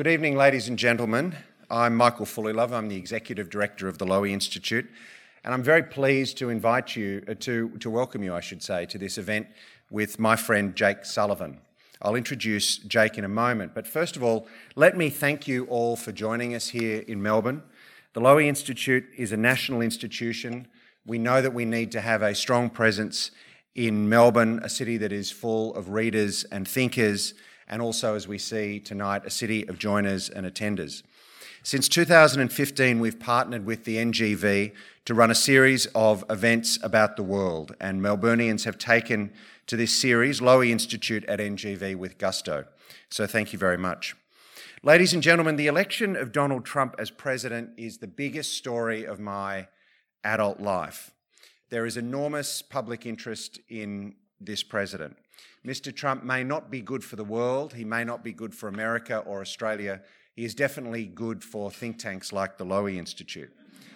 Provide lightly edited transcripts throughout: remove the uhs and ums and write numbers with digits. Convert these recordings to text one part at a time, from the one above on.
Good evening, ladies and gentlemen. I'm Michael Fullilove. I'm the Executive Director of the Lowy Institute, and I'm very pleased to invite you, to welcome you, I should say, to this event with my friend Jake Sullivan. I'll introduce Jake in a moment, but first of all, let me thank you all for joining us here in Melbourne. The Lowy Institute is a national institution. We know that we need to have a strong presence in Melbourne, a city that is full of readers and thinkers, and also, as we see tonight, a city of joiners and attenders. Since 2015, we've partnered with the NGV to run a series of events about the world, and Melburnians have taken to this series, Lowy Institute at NGV, with gusto. So thank you very much. Ladies and gentlemen, the election of Donald Trump as president is the biggest story of my adult life. There is enormous public interest in this president. Mr. Trump may not be good for the world, he may not be good for America or Australia, he is definitely good for think tanks like the Lowy Institute.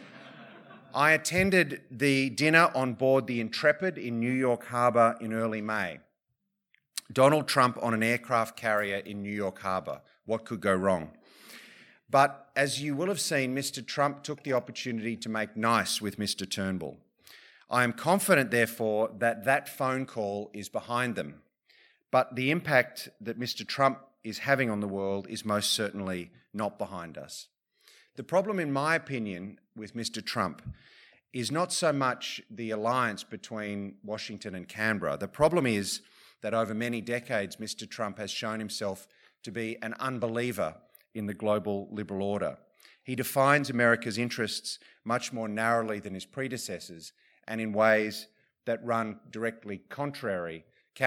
I attended the dinner on board the Intrepid in New York Harbour in early May. Donald Trump on an aircraft carrier in New York Harbour. What could go wrong? But as you will have seen, Mr. Trump took the opportunity to make nice with Mr. Turnbull. I am confident, therefore, that that phone call is behind them. But the impact that Mr. Trump is having on the world is most certainly not behind us. The problem, in my opinion, with Mr. Trump is not so much the alliance between Washington and Canberra. The problem is that over many decades, Mr. Trump has shown himself to be an unbeliever in the global liberal order. He defines America's interests much more narrowly than his predecessors and in ways that run directly counter,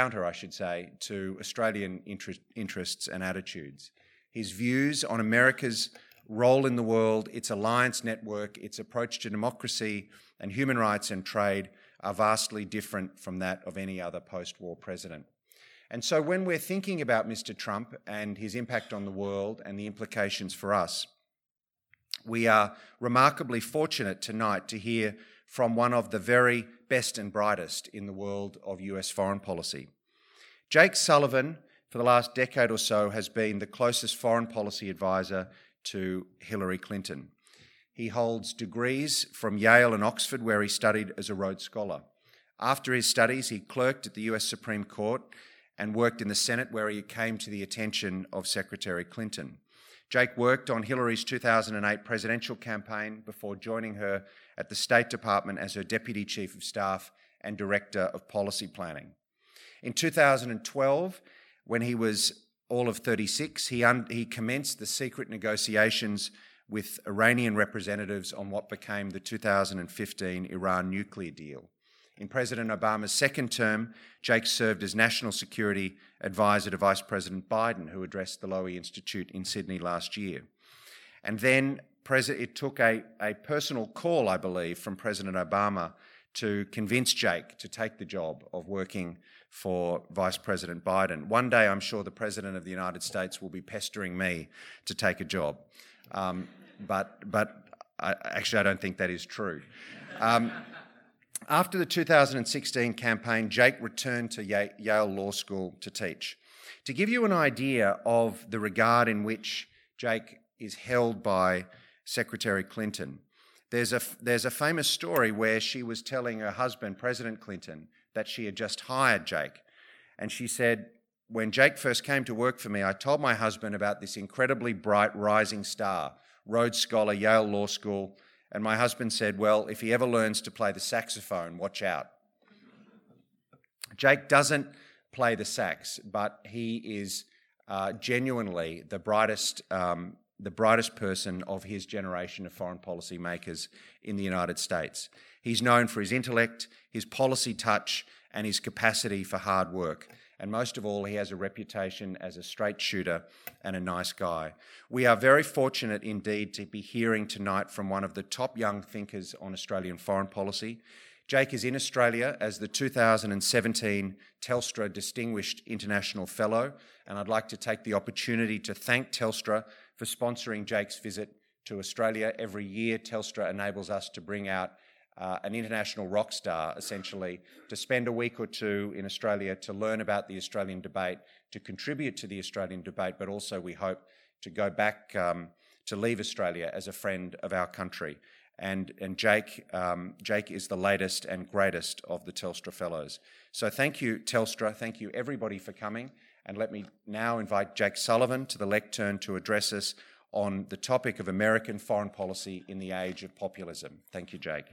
to Australian interests and attitudes. His views on America's role in the world, its alliance network, its approach to democracy and human rights and trade are vastly different from that of any other post-war president. And so when we're thinking about Mr. Trump and his impact on the world and the implications for us, we are remarkably fortunate tonight to hear from one of the very best and brightest in the world of US foreign policy. Jake Sullivan, for the last decade or so, has been the closest foreign policy advisor to Hillary Clinton. He holds degrees from Yale and Oxford, where he studied as a Rhodes Scholar. After his studies, he clerked at the US Supreme Court and worked in the Senate, where he came to the attention of Secretary Clinton. Jake worked on Hillary's 2008 presidential campaign before joining her at the State Department as her Deputy Chief of Staff and Director of Policy Planning. In 2012, when he was all of 36, he commenced the secret negotiations with Iranian representatives on what became the 2015 Iran nuclear deal. In President Obama's second term, Jake served as National Security Advisor to Vice President Biden, who addressed the Lowy Institute in Sydney last year. And then it took a personal call, I believe, from President Obama to convince Jake to take the job of working for Vice President Biden. One day, I'm sure the President of the United States will be pestering me to take a job. But I don't think that is true. After the 2016 campaign, Jake returned to Yale Law School to teach. To give you an idea of the regard in which Jake is held by Secretary Clinton, there's a famous story where she was telling her husband, President Clinton, that she had just hired Jake. And she said, when Jake first came to work for me, I told my husband about this incredibly bright rising star, Rhodes Scholar, Yale Law School, and my husband said, well, if he ever learns to play the saxophone, watch out. Jake doesn't play the sax, but he is genuinely the brightest person of his generation of foreign policy makers in the United States. He's known for his intellect, his policy touch, and his capacity for hard work. And most of all, he has a reputation as a straight shooter and a nice guy. We are very fortunate indeed to be hearing tonight from one of the top young thinkers on Australian foreign policy. Jake is in Australia as the 2017 Telstra Distinguished International Fellow, and I'd like to take the opportunity to thank Telstra for sponsoring Jake's visit to Australia. Every year, Telstra enables us to bring out an international rock star, essentially, to spend a week or two in Australia to learn about the Australian debate, to contribute to the Australian debate, but also, we hope, to go back, to leave Australia as a friend of our country. And Jake is the latest and greatest of the Telstra Fellows. So thank you, Telstra. Thank you, everybody, for coming. And let me now invite Jake Sullivan to the lectern to address us on the topic of American foreign policy in the age of populism. Thank you, Jake.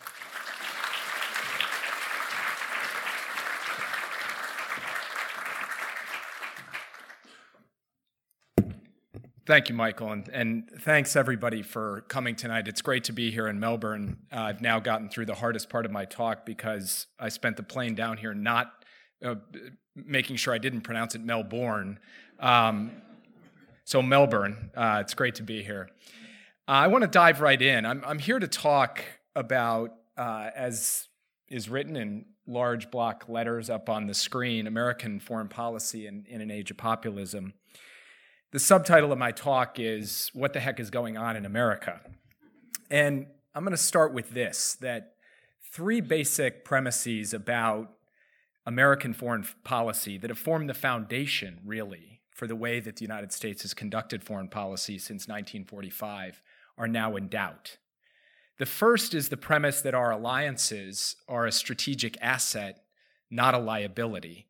Thank you, Michael, and thanks everybody for coming tonight. It's great to be here in Melbourne. I've now gotten through the hardest part of my talk because I spent the plane down here not making sure I didn't pronounce it Melbourne. So Melbourne, it's great to be here. I want to dive right in. I'm here to talk about, as is written in large block letters up on the screen, American foreign policy in an age of populism. The subtitle of my talk is, What the Heck is Going On in America? And I'm going to start with this, that three basic premises about American foreign policy that have formed the foundation, really, for the way that the United States has conducted foreign policy since 1945 are now in doubt. The first is the premise that our alliances are a strategic asset, not a liability.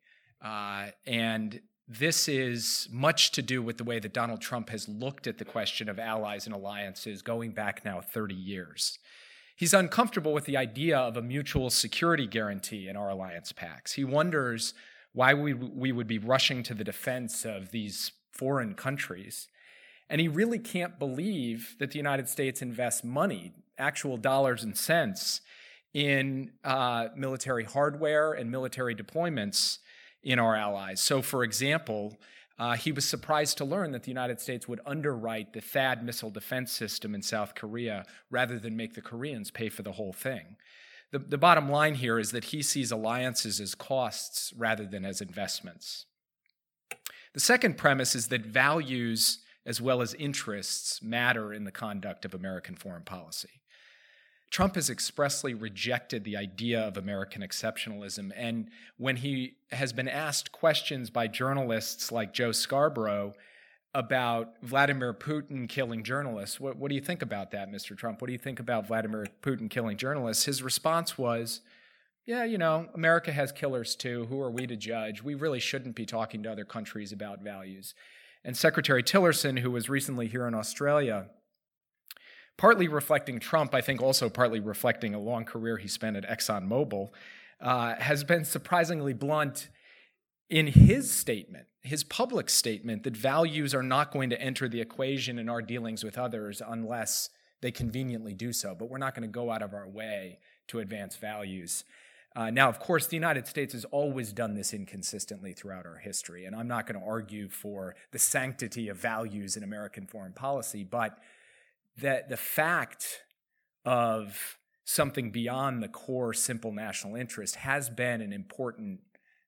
And this is much to do with the way that Donald Trump has looked at the question of allies and alliances going back now 30 years. He's uncomfortable with the idea of a mutual security guarantee in our alliance pacts. He wonders why we would be rushing to the defense of these foreign countries. And he really can't believe that the United States invests money, actual dollars and cents, in military hardware and military deployments in our allies. So, for example, he was surprised to learn that the United States would underwrite the THAAD missile defense system in South Korea rather than make the Koreans pay for the whole thing. The bottom line here is that he sees alliances as costs rather than as investments. The second premise is that values as well as interests matter in the conduct of American foreign policy. Trump has expressly rejected the idea of American exceptionalism, and when he has been asked questions by journalists like Joe Scarborough about Vladimir Putin killing journalists, what do you think about that, Mr. Trump? What do you think about Vladimir Putin killing journalists? His response was, yeah, America has killers too. Who are we to judge? We really shouldn't be talking to other countries about values. And Secretary Tillerson, who was recently here in Australia, partly reflecting Trump, I think also partly reflecting a long career he spent at ExxonMobil, has been surprisingly blunt in his statement, his public statement, that values are not going to enter the equation in our dealings with others unless they conveniently do so. But we're not going to go out of our way to advance values. Now, of course, the United States has always done this inconsistently throughout our history, and I'm not going to argue for the sanctity of values in American foreign policy, but that the fact of something beyond the core simple national interest has been an important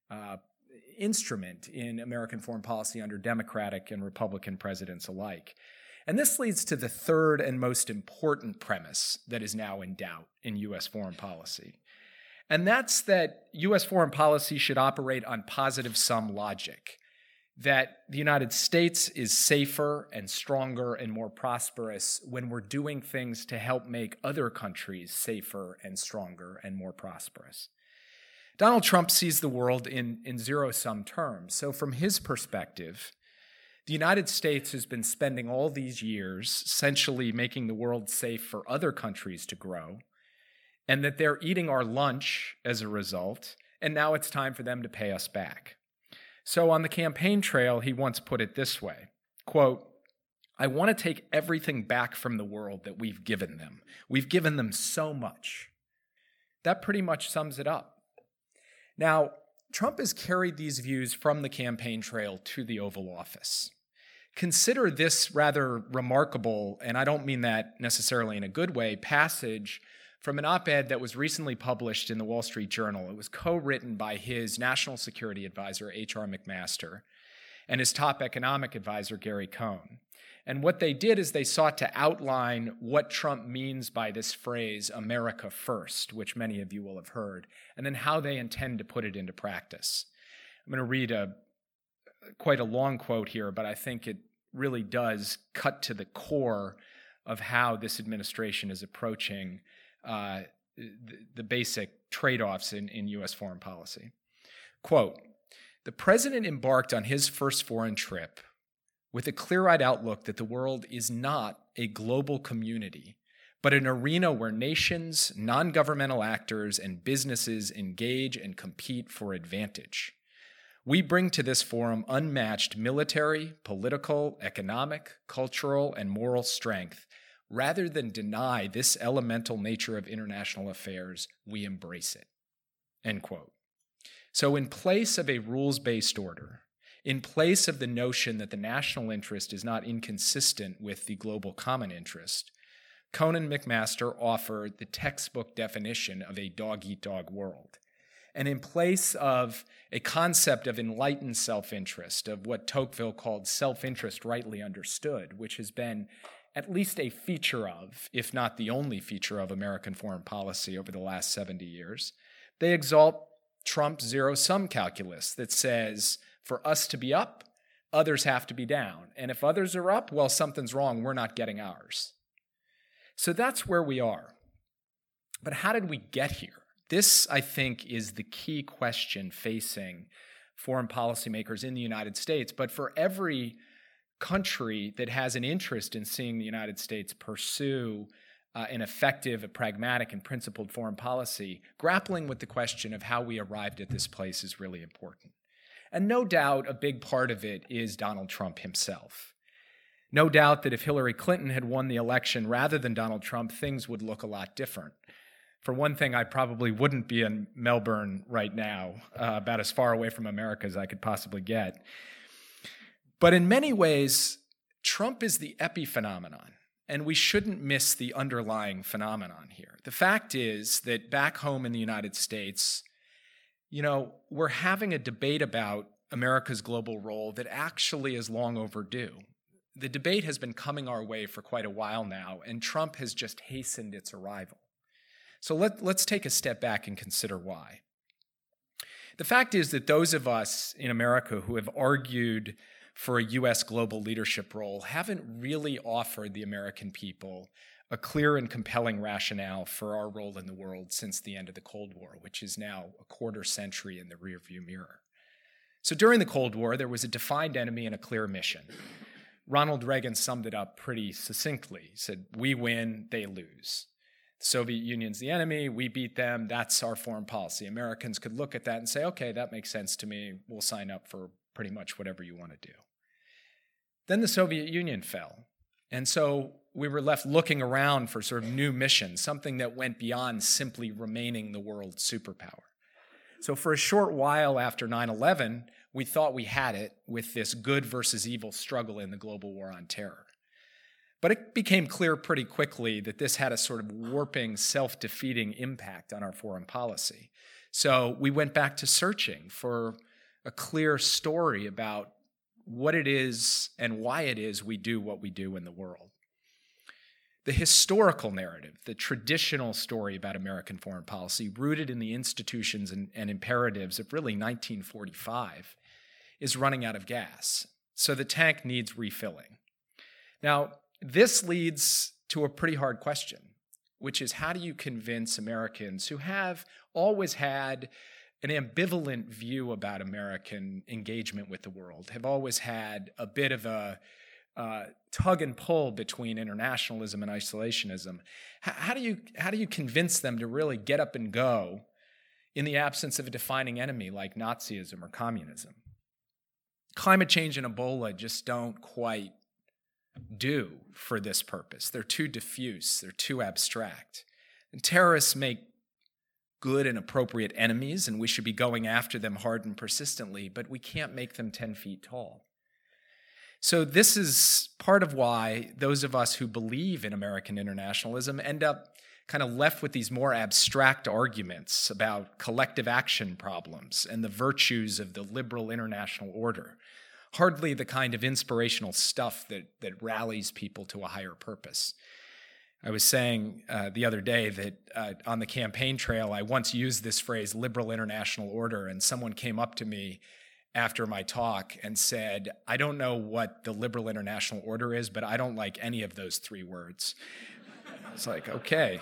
instrument in American foreign policy under Democratic and Republican presidents alike. And this leads to the third and most important premise that is now in doubt in U.S. foreign policy. And that's that U.S. foreign policy should operate on positive sum logic, that the United States is safer and stronger and more prosperous when we're doing things to help make other countries safer and stronger and more prosperous. Donald Trump sees the world in zero-sum terms. So from his perspective, the United States has been spending all these years essentially making the world safe for other countries to grow, and that they're eating our lunch as a result, and now it's time for them to pay us back. So on the campaign trail, he once put it this way, quote, I want to take everything back from the world that we've given them. We've given them so much. That pretty much sums it up. Now, Trump has carried these views from the campaign trail to the Oval Office. Consider this rather remarkable, and I don't mean that necessarily in a good way, passage from an op-ed that was recently published in the Wall Street Journal. It was co-written by his National Security Advisor, H.R. McMaster, and his top economic advisor, Gary Cohn. And what they did is they sought to outline what Trump means by this phrase, America first, which many of you will have heard, and then how they intend to put it into practice. I'm going to read quite a long quote here, but I think it really does cut to the core of how this administration is approaching the basic trade-offs in U.S. foreign policy. Quote, "The president embarked on his first foreign trip with a clear-eyed outlook that the world is not a global community, but an arena where nations, non-governmental actors, and businesses engage and compete for advantage. We bring to this forum unmatched military, political, economic, cultural, and moral strength. Rather than deny this elemental nature of international affairs, we embrace it." End quote. So in place of a rules-based order, in place of the notion that the national interest is not inconsistent with the global common interest, Conan McMaster offered the textbook definition of a dog-eat-dog world. And in place of a concept of enlightened self-interest, of what Tocqueville called self-interest rightly understood, which has been at least a feature of, if not the only feature of, American foreign policy over the last 70 years, they exalt Trump's zero-sum calculus that says, for us to be up, others have to be down. And if others are up, well, something's wrong. We're not getting ours. So that's where we are. But how did we get here? This, I think, is the key question facing foreign policymakers in the United States. But for every country that has an interest in seeing the United States pursue an effective, a pragmatic, and principled foreign policy, grappling with the question of how we arrived at this place is really important. And no doubt a big part of it is Donald Trump himself. No doubt that if Hillary Clinton had won the election rather than Donald Trump, things would look a lot different. For one thing, I probably wouldn't be in Melbourne right now, about as far away from America as I could possibly get. But in many ways, Trump is the epiphenomenon, and we shouldn't miss the underlying phenomenon here. The fact is that back home in the United States, we're having a debate about America's global role that actually is long overdue. The debate has been coming our way for quite a while now, and Trump has just hastened its arrival. So let's take a step back and consider why. The fact is that those of us in America who have argued for a U.S. global leadership role haven't really offered the American people a clear and compelling rationale for our role in the world since the end of the Cold War, which is now a quarter century in the rearview mirror. So during the Cold War, there was a defined enemy and a clear mission. Ronald Reagan summed it up pretty succinctly. He said, we win, they lose. The Soviet Union's the enemy, we beat them, that's our foreign policy. Americans could look at that and say, okay, that makes sense to me, we'll sign up for pretty much whatever you want to do. Then the Soviet Union fell. And so we were left looking around for sort of new missions, something that went beyond simply remaining the world superpower. So for a short while after 9/11, we thought we had it with this good versus evil struggle in the global war on terror. But it became clear pretty quickly that this had a sort of warping, self-defeating impact on our foreign policy. So we went back to searching for a clear story about what it is and why it is we do what we do in the world. The historical narrative, the traditional story about American foreign policy, rooted in the institutions and imperatives of really 1945, is running out of gas. So the tank needs refilling. Now, this leads to a pretty hard question, which is how do you convince Americans who have always had an ambivalent view about American engagement with the world, have always had a bit of a tug and pull between internationalism and isolationism. How do you convince them to really get up and go in the absence of a defining enemy like Nazism or communism? Climate change and Ebola just don't quite do for this purpose. They're too diffuse, they're too abstract. And terrorists make good and appropriate enemies, and we should be going after them hard and persistently, but we can't make them 10 feet tall. So this is part of why those of us who believe in American internationalism end up kind of left with these more abstract arguments about collective action problems and the virtues of the liberal international order. Hardly the kind of inspirational stuff that rallies people to a higher purpose. I was saying the other day that on the campaign trail, I once used this phrase, liberal international order, and someone came up to me after my talk and said, I don't know what the liberal international order is, but I don't like any of those three words. It's like, okay.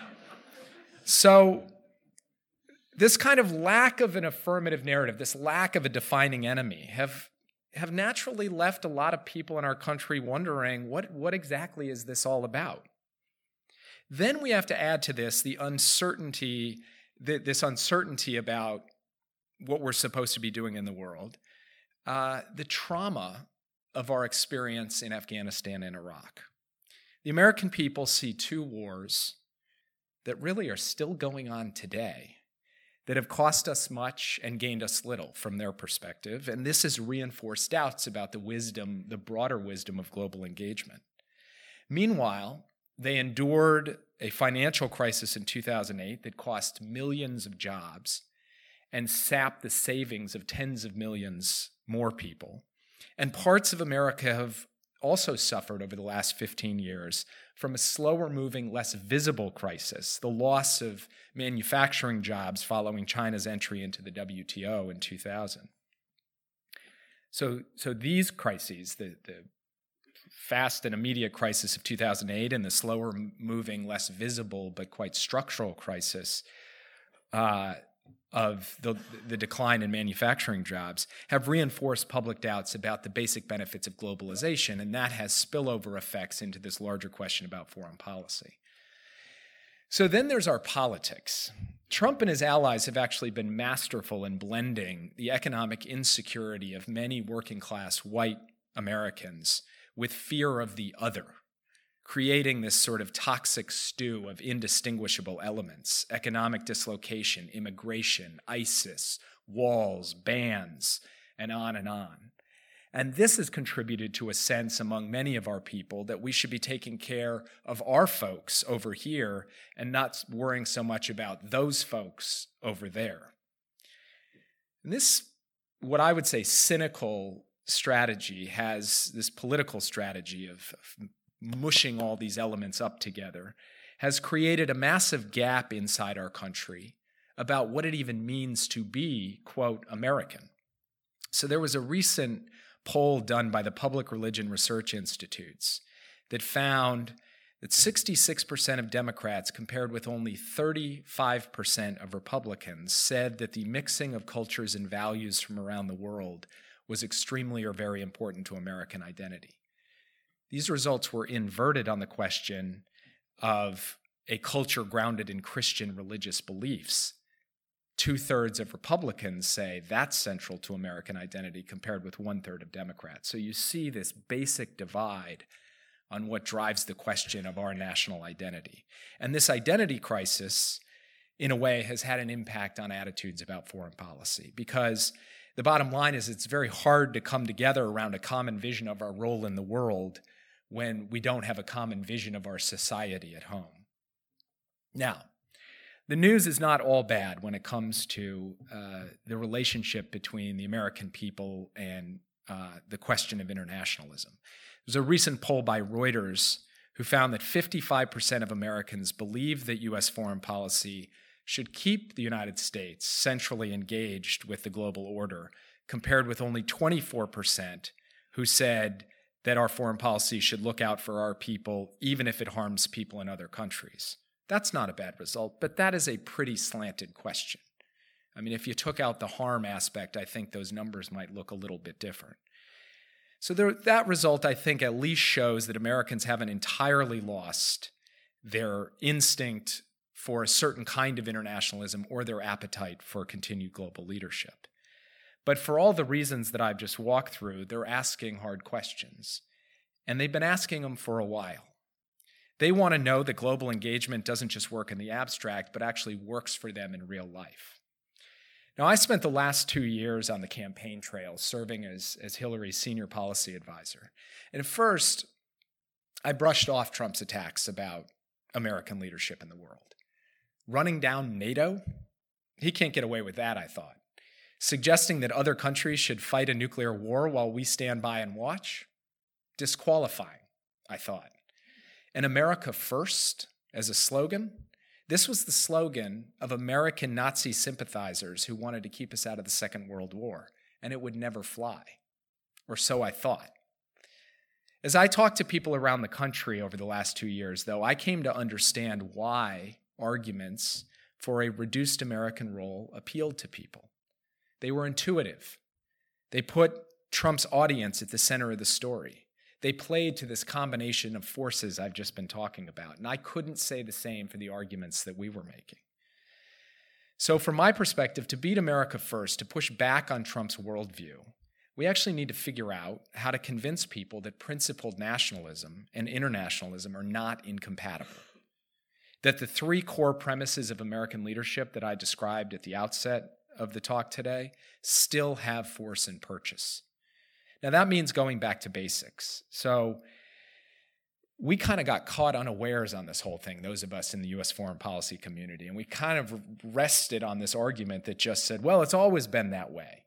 So this kind of lack of an affirmative narrative, this lack of a defining enemy, have naturally left a lot of people in our country wondering, what exactly is this all about? Then we have to add to this the uncertainty, this uncertainty about what we're supposed to be doing in the world, the trauma of our experience in Afghanistan and Iraq. The American people see two wars that really are still going on today, that have cost us much and gained us little from their perspective, and this has reinforced doubts about the broader wisdom of global engagement. Meanwhile, they endured a financial crisis in 2008 that cost millions of jobs and sapped the savings of tens of millions more people. And parts of America have also suffered over the last 15 years from a slower-moving, less visible crisis, the loss of manufacturing jobs following China's entry into the WTO in 2000. So these crises, the fast and immediate crisis of 2008 and the slower-moving, less visible but quite structural crisis of the decline in manufacturing jobs, have reinforced public doubts about the basic benefits of globalization, and that has spillover effects into this larger question about foreign policy. So then there's our politics. Trump and his allies have actually been masterful in blending the economic insecurity of many working-class white Americans with fear of the other, creating this sort of toxic stew of indistinguishable elements: economic dislocation, immigration, ISIS, walls, bans, and on and on. And this has contributed to a sense among many of our people that we should be taking care of our folks over here and not worrying so much about those folks over there. And this, what I would say, cynical strategy has this political strategy of mushing all these elements up together, has created a massive gap inside our country about what it even means to be, quote, American. So there was a recent poll done by the Public Religion Research Institutes that found that 66% of Democrats, compared with only 35% of Republicans, said that the mixing of cultures and values from around the world was extremely or very important to American identity. These results were inverted on the question of a culture grounded in Christian religious beliefs. 2/3 of Republicans say that's central to American identity, compared with 1/3 of Democrats. So you see this basic divide on what drives the question of our national identity. And this identity crisis, in a way, has had an impact on attitudes about foreign policy, because the bottom line is it's very hard to come together around a common vision of our role in the world when we don't have a common vision of our society at home. Now, the news is not all bad when it comes to the relationship between the American people and the question of internationalism. There's a recent poll by Reuters who found that 55% of Americans believe that U.S. foreign policy should keep the United States centrally engaged with the global order, compared with only 24% who said that our foreign policy should look out for our people, even if it harms people in other countries. That's not a bad result, but that is a pretty slanted question. I mean, if you took out the harm aspect, I think those numbers might look a little bit different. So that result, I think, at least shows that Americans haven't entirely lost their instinct for a certain kind of internationalism or their appetite for continued global leadership. But for all the reasons that I've just walked through, they're asking hard questions. And they've been asking them for a while. They want to know that global engagement doesn't just work in the abstract, but actually works for them in real life. Now, I spent the last 2 years on the campaign trail serving as Hillary's senior policy advisor. And at first, I brushed off Trump's attacks about American leadership in the world. Running down NATO? He can't get away with that, I thought. Suggesting that other countries should fight a nuclear war while we stand by and watch? Disqualifying, I thought. And America First as a slogan? This was the slogan of American Nazi sympathizers who wanted to keep us out of the Second World War. and it would never fly. Or so I thought. As I talked to people around the country over the last 2 years, though, I came to understand why arguments for a reduced American role appealed to people. They were intuitive. They put Trump's audience at the center of the story. They played to this combination of forces I've just been talking about, and I couldn't say the same for the arguments that we were making. So from my perspective, to beat America first, to push back on Trump's worldview, we actually need to figure out how to convince people that principled nationalism and internationalism are not incompatible. That the three core premises of American leadership that I described at the outset of the talk today still have force and purchase. Now that means going back to basics. So we kind of got caught unawares on this whole thing, those of us in the U.S. foreign policy community, and we kind of rested on this argument that just said, well, it's always been that way.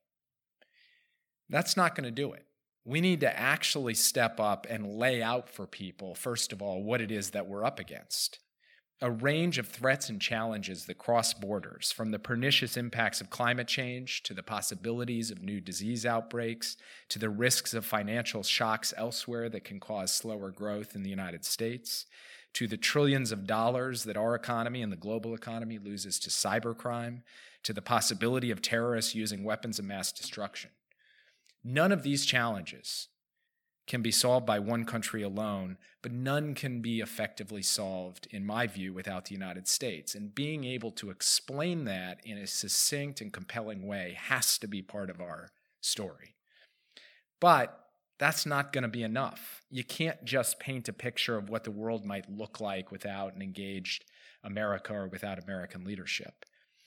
That's not going to do it. We need to actually step up and lay out for people, first of all, what it is that we're up against. A range of threats and challenges that cross borders, from the pernicious impacts of climate change to the possibilities of new disease outbreaks to the risks of financial shocks elsewhere that can cause slower growth in the United States, to the trillions of dollars that our economy and the global economy loses to cybercrime, to the possibility of terrorists using weapons of mass destruction. None of these challenges can be solved by one country alone, but none can be effectively solved, in my view, without the United States. And being able to explain that in a succinct and compelling way has to be part of our story. But that's not going to be enough. You can't just paint a picture of what the world might look like without an engaged America or without American leadership.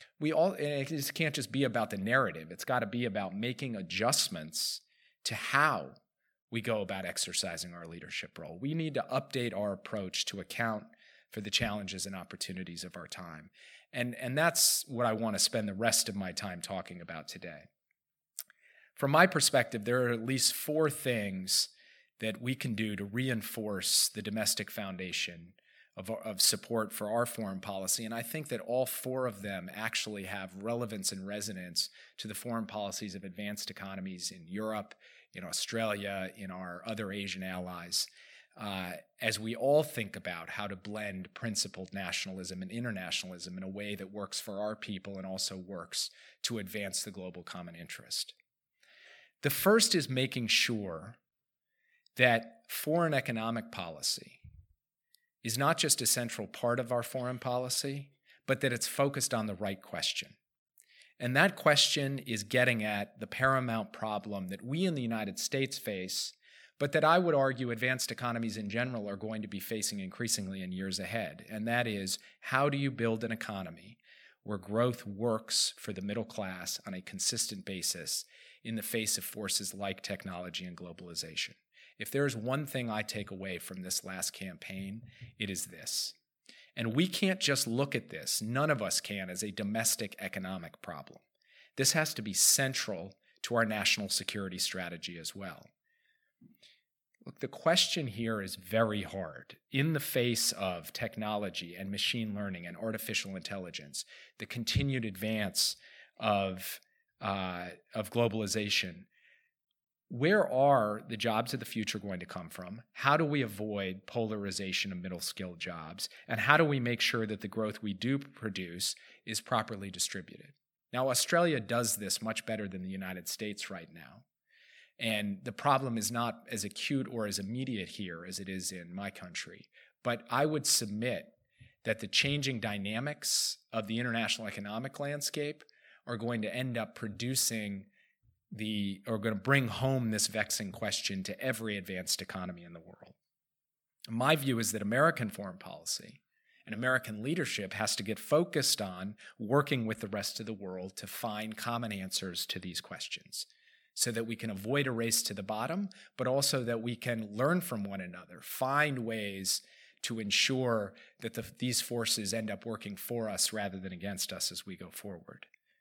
It can't just be about the narrative. It's got to be about making adjustments to how we go about exercising our leadership role. We need to update our approach to account for the challenges and opportunities of our time. And that's what I want to spend the rest of my time talking about today. From my perspective, there are at least 4 things that we can do to reinforce the domestic foundation of support for our foreign policy, and I think that all 4 of them actually have relevance and resonance to the foreign policies of advanced economies in Europe, in Australia, in our other Asian allies, as we all think about how to blend principled nationalism and internationalism in a way that works for our people and also works to advance the global common interest. The first is making sure that foreign economic policy is not just a central part of our foreign policy, but that it's focused on the right question. And that question is getting at the paramount problem that we in the United States face, but that I would argue advanced economies in general are going to be facing increasingly in years ahead. And that is, how do you build an economy where growth works for the middle class on a consistent basis in the face of forces like technology and globalization? If there's one thing I take away from this last campaign, it is this. And we can't just look at this, none of us can, as a domestic economic problem. This has to be central to our national security strategy as well. Look, the question here is very hard. In the face of technology and machine learning and artificial intelligence, the continued advance of globalization, where are the jobs of the future going to come from? How do we avoid polarization of middle-skilled jobs? And how do we make sure that the growth we do produce is properly distributed? Now, Australia does this much better than the United States right now. And the problem is not as acute or as immediate here as it is in my country. But I would submit that the changing dynamics of the international economic landscape are going to end up producing are going to bring home this vexing question to every advanced economy in the world. My view is that American foreign policy and American leadership has to get focused on working with the rest of the world to find common answers to these questions so that we can avoid a race to the bottom, but also that we can learn from one another, find ways to ensure that these forces end up working for us rather than against us as we go forward.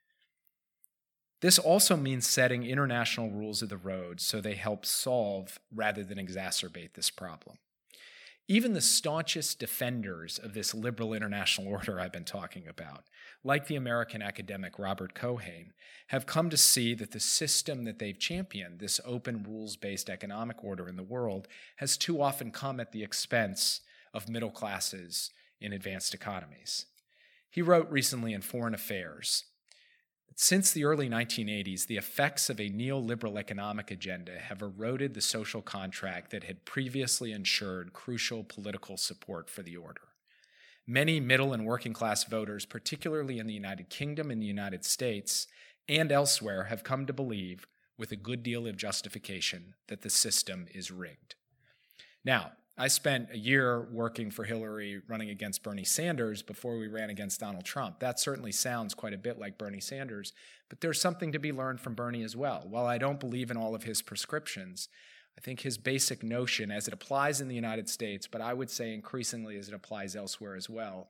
This also means setting international rules of the road so they help solve rather than exacerbate this problem. Even the staunchest defenders of this liberal international order I've been talking about, like the American academic Robert Keohane, have come to see that the system that they've championed, this open rules-based economic order in the world, has too often come at the expense of middle classes in advanced economies. He wrote recently in Foreign Affairs, since the early 1980s, the effects of a neoliberal economic agenda have eroded the social contract that had previously ensured crucial political support for the order. Many middle and working class voters, particularly in the United Kingdom and the United States and elsewhere, have come to believe, with a good deal of justification, that the system is rigged. Now, I spent a year working for Hillary running against Bernie Sanders before we ran against Donald Trump. That certainly sounds quite a bit like Bernie Sanders, but there's something to be learned from Bernie as well. While I don't believe in all of his prescriptions, I think his basic notion, as it applies in the United States, but I would say increasingly as it applies elsewhere as well,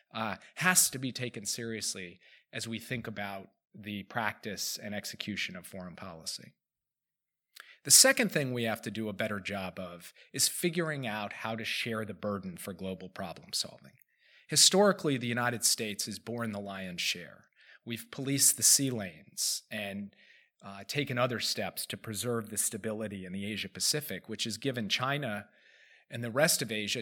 has to be taken seriously as we think about the practice and execution of foreign policy. The second thing we have to do a better job of is figuring out how to share the burden for global problem solving. Historically, the United States has borne the lion's share. We've policed the sea lanes and taken other steps to preserve the stability in the Asia-Pacific, which has given China and the rest of Asia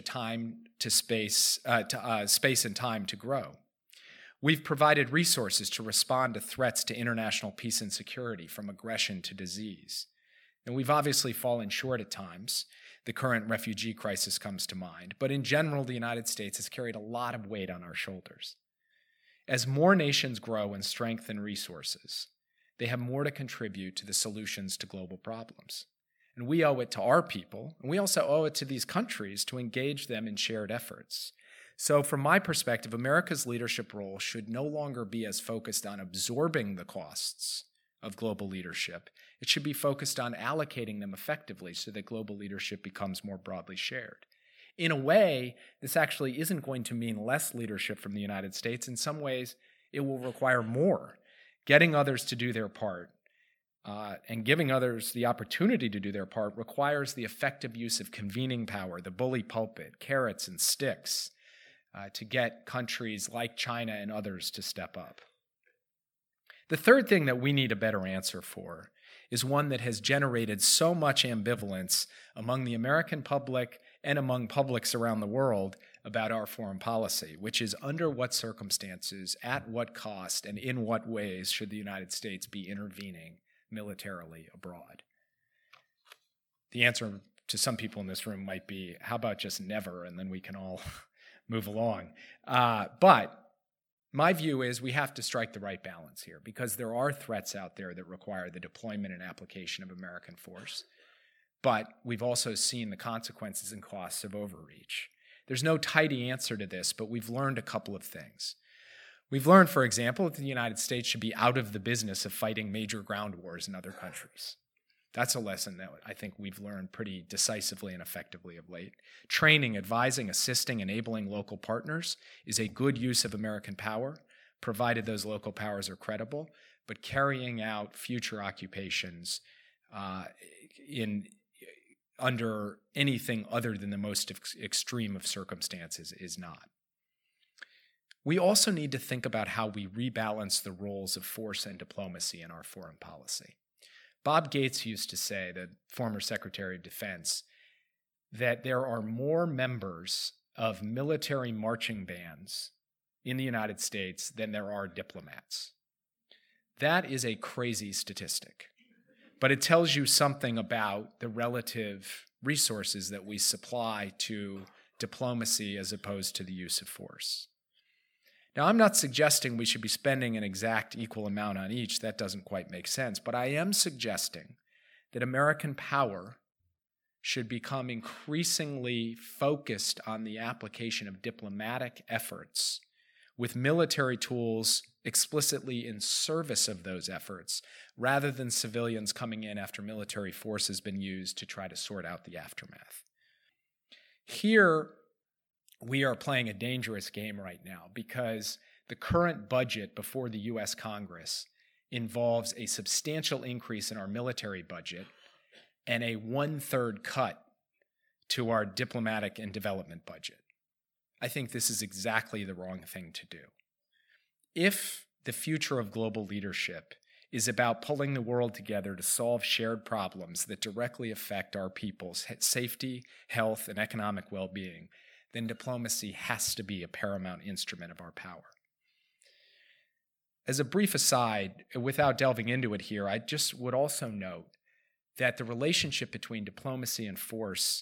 space and time to grow. We've provided resources to respond to threats to international peace and security, from aggression to disease. And we've obviously fallen short at times. The current refugee crisis comes to mind. But in general, the United States has carried a lot of weight on our shoulders. As more nations grow in strength and resources, they have more to contribute to the solutions to global problems. And we owe it to our people, and we also owe it to these countries to engage them in shared efforts. So from my perspective, America's leadership role should no longer be as focused on absorbing the costs of global leadership. It should be focused on allocating them effectively so that global leadership becomes more broadly shared. In a way, this actually isn't going to mean less leadership from the United States. In some ways, it will require more. Getting others to do their part and giving others the opportunity to do their part requires the effective use of convening power, the bully pulpit, carrots and sticks, to get countries like China and others to step up. The third thing that we need a better answer for is one that has generated so much ambivalence among the American public and among publics around the world about our foreign policy, which is under what circumstances, at what cost, and in what ways should the United States be intervening militarily abroad? The answer to some people in this room might be, how about just never, and then we can all move along. But my view is we have to strike the right balance here, because there are threats out there that require the deployment and application of American force. But we've also seen the consequences and costs of overreach. There's no tidy answer to this, but we've learned a couple of things. We've learned, for example, that the United States should be out of the business of fighting major ground wars in other countries. That's a lesson that I think we've learned pretty decisively and effectively of late. Training, advising, assisting, enabling local partners is a good use of American power, provided those local powers are credible, but carrying out future occupations under anything other than the most extreme of circumstances is not. We also need to think about how we rebalance the roles of force and diplomacy in our foreign policy. Bob Gates used to say, the former Secretary of Defense, that there are more members of military marching bands in the United States than there are diplomats. That is a crazy statistic, but it tells you something about the relative resources that we supply to diplomacy as opposed to the use of force. Now, I'm not suggesting we should be spending an exact equal amount on each. That doesn't quite make sense. But I am suggesting that American power should become increasingly focused on the application of diplomatic efforts with military tools explicitly in service of those efforts, rather than civilians coming in after military force has been used to try to sort out the aftermath. Here, we are playing a dangerous game right now, because the current budget before the U.S. Congress involves a substantial increase in our military budget and a 1/3 cut to our diplomatic and development budget. I think this is exactly the wrong thing to do. If the future of global leadership is about pulling the world together to solve shared problems that directly affect our people's safety, health, and economic well-being, then diplomacy has to be a paramount instrument of our power. As a brief aside, without delving into it here, I just would also note that the relationship between diplomacy and force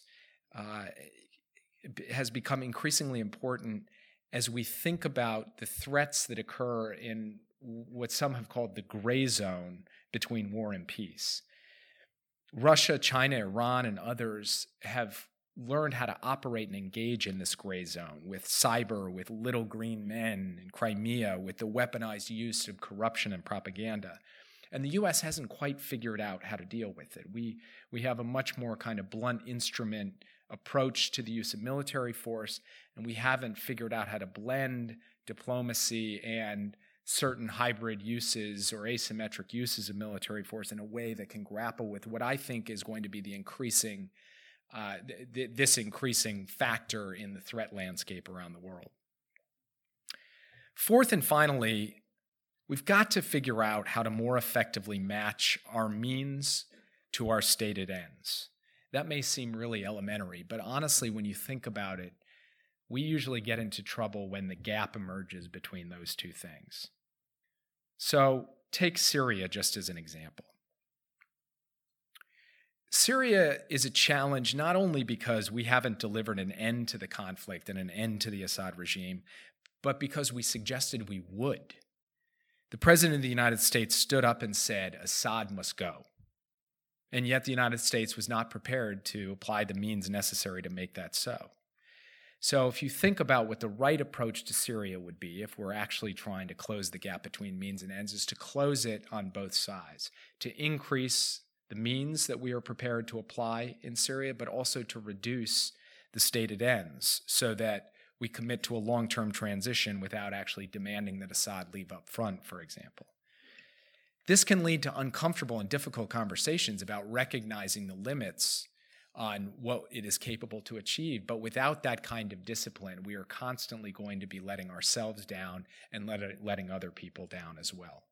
has become increasingly important as we think about the threats that occur in what some have called the gray zone between war and peace. Russia, China, Iran, and others have learned how to operate and engage in this gray zone with cyber, with little green men in Crimea, with the weaponized use of corruption and propaganda. And the U.S. hasn't quite figured out how to deal with it. We have a much more kind of blunt instrument approach to the use of military force, and we haven't figured out how to blend diplomacy and certain hybrid uses or asymmetric uses of military force in a way that can grapple with what I think is going to be the increasing this increasing factor in the threat landscape around the world. Fourth and finally, we've got to figure out how to more effectively match our means to our stated ends. That may seem really elementary, but honestly, when you think about it, we usually get into trouble when the gap emerges between those two things. So take Syria just as an example. Syria is a challenge not only because we haven't delivered an end to the conflict and an end to the Assad regime, but because we suggested we would. The President of the United States stood up and said, Assad must go. And yet the United States was not prepared to apply the means necessary to make that so. So if you think about what the right approach to Syria would be, if we're actually trying to close the gap between means and ends, is to close it on both sides, to increase the means that we are prepared to apply in Syria, but also to reduce the stated ends so that we commit to a long-term transition without actually demanding that Assad leave up front, for example. This can lead to uncomfortable and difficult conversations about recognizing the limits on what it is capable to achieve, but without that kind of discipline, we are constantly going to be letting ourselves down and letting other people down as well.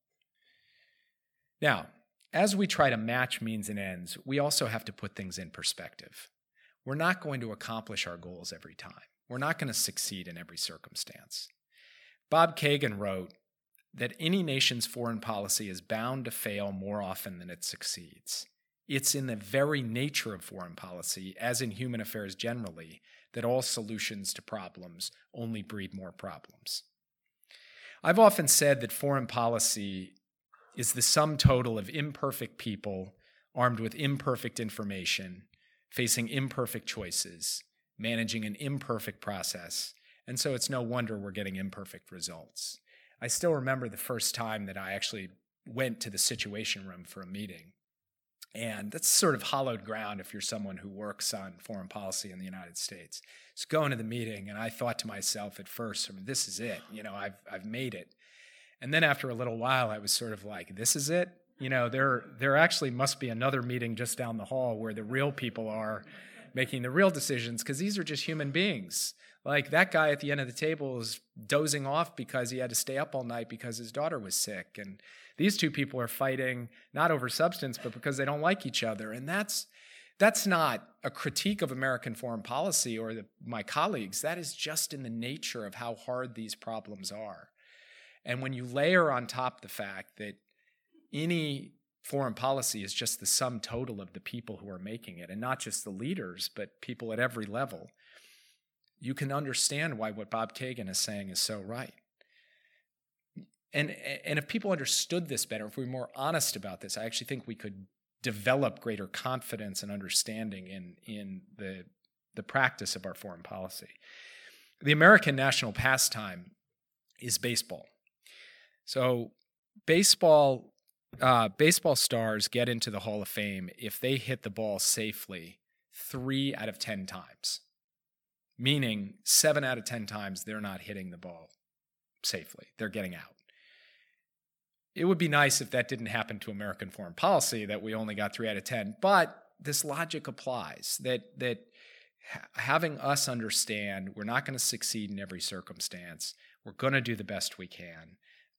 Now, as we try to match means and ends, we also have to put things in perspective. We're not going to accomplish our goals every time. We're not going to succeed in every circumstance. Bob Kagan wrote that any nation's foreign policy is bound to fail more often than it succeeds. It's in the very nature of foreign policy, as in human affairs generally, that all solutions to problems only breed more problems. I've often said that foreign policy is the sum total of imperfect people armed with imperfect information, facing imperfect choices, managing an imperfect process, and so it's no wonder we're getting imperfect results. I still remember the first time that I actually went to the Situation Room for a meeting, and that's sort of hallowed ground if you're someone who works on foreign policy in the United States. So going to the meeting, and I thought to myself at first, this is it, I've made it. And then after a little while, I was sort of like, this is it? There actually must be another meeting just down the hall where the real people are making the real decisions, because these are just human beings. Like that guy at the end of the table is dozing off because he had to stay up all night because his daughter was sick. And these two people are fighting not over substance, but because they don't like each other. And that's not a critique of American foreign policy or my colleagues. That is just in the nature of how hard these problems are. And when you layer on top the fact that any foreign policy is just the sum total of the people who are making it, and not just the leaders, but people at every level, you can understand why what Bob Kagan is saying is so right. And if people understood this better, if we were more honest about this, I actually think we could develop greater confidence and understanding in the practice of our foreign policy. The American national pastime is baseball. So baseball stars get into the Hall of Fame if they hit the ball safely 3 out of 10 times, meaning 7 out of 10 times they're not hitting the ball safely. They're getting out. It would be nice if that didn't happen to American foreign policy, that we only got 3 out of 10, but this logic applies, that having us understand we're not going to succeed in every circumstance. We're going to do the best we can.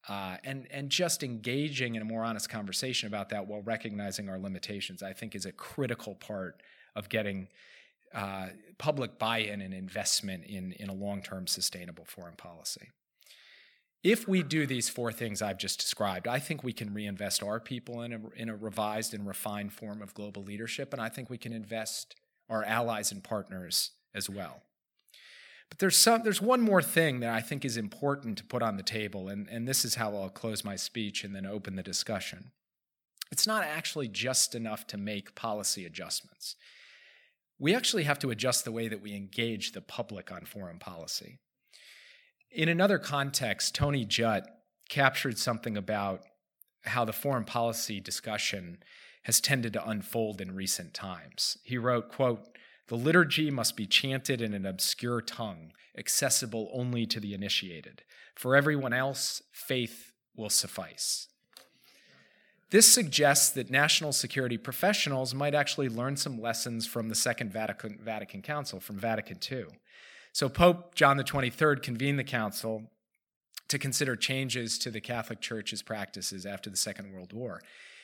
And just engaging in a more honest conversation about that while recognizing our limitations, I think, is a critical part of getting public buy-in and investment in a long-term sustainable foreign policy. If we do these four things I've just described, I think we can reinvest our people in a revised and refined form of global leadership, and I think we can invest our allies and partners as well. But there's one more thing that I think is important to put on the table, and this is how I'll close my speech and then open the discussion. It's not actually just enough to make policy adjustments. We actually have to adjust the way that we engage the public on foreign policy. In another context, Tony Judt captured something about how the foreign policy discussion has tended to unfold in recent times. He wrote, quote, "The liturgy must be chanted in an obscure tongue, accessible only to the initiated. For everyone else, faith will suffice." This suggests that national security professionals might actually learn some lessons from the Second Vatican Council, from Vatican II. So Pope John XXIII convened the council to consider changes to the Catholic Church's practices after the Second World War.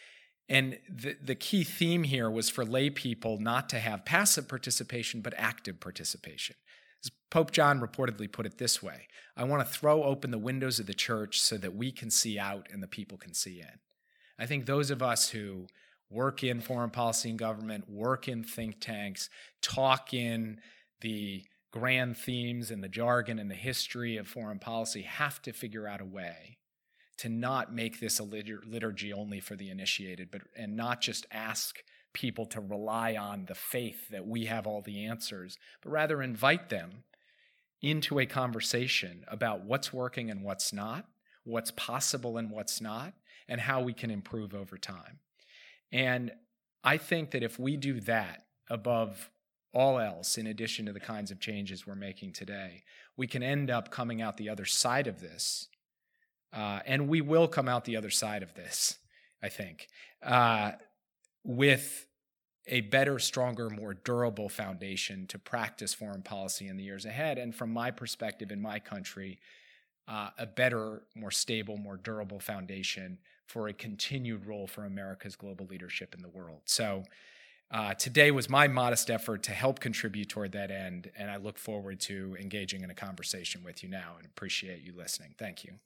And the key theme here was for lay people not to have passive participation, but active participation. As Pope John reportedly put it this way: "I want to throw open the windows of the church so that we can see out and the people can see in." I think those of us who work in foreign policy and government, work in think tanks, talk in the grand themes and the jargon and the history of foreign policy have to figure out a way to not make this a liturgy only for the initiated, and not just ask people to rely on the faith that we have all the answers, but rather invite them into a conversation about what's working and what's not, what's possible and what's not, and how we can improve over time. And I think that if we do that above all else, in addition to the kinds of changes we're making today, we can end up coming out the other side of this. And we will come out the other side of this, I think, with a better, stronger, more durable foundation to practice foreign policy in the years ahead. And from my perspective in my country, a better, more stable, more durable foundation for a continued role for America's global leadership in the world. So today was my modest effort to help contribute toward that end, and I look forward to engaging in a conversation with you now and appreciate you listening. Thank you.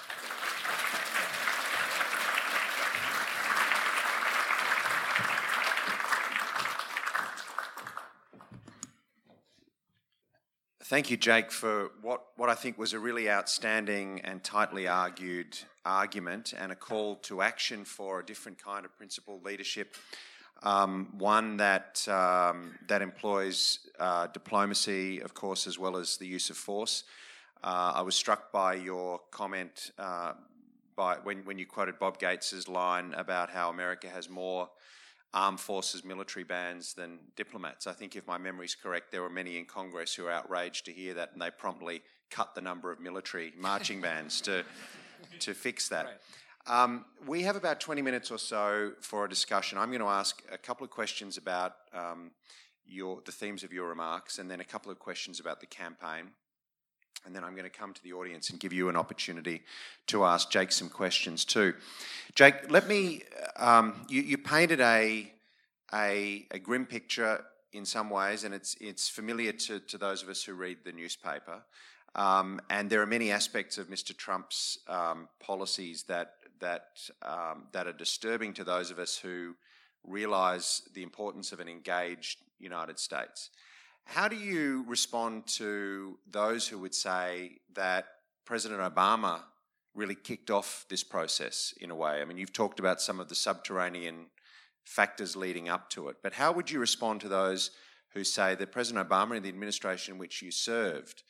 Thank you, Jake, for what I think was a really outstanding and tightly argued argument and a call to action for a different kind of principled leadership, one that employs diplomacy, of course, as well as the use of force. I was struck by your comment when you quoted Bob Gates's line about how America has more armed forces military bands than diplomats. I think if my memory's correct, there were many in Congress who were outraged to hear that, and they promptly cut the number of military marching bands to fix that. Right. We have about 20 minutes or so for a discussion. I'm going to ask a couple of questions about the themes of your remarks, and then a couple of questions about the campaign. And then I'm going to come to the audience and give you an opportunity to ask Jake some questions too. Jake, let me. You painted a grim picture in some ways, and it's familiar to those of us who read the newspaper. And there are many aspects of Mr. Trump's policies that are disturbing to those of us who realise the importance of an engaged United States. How do you respond to those who would say that President Obama really kicked off this process in a way? I mean, you've talked about some of the subterranean factors leading up to it, but how would you respond to those who say that President Obama and the administration in which you served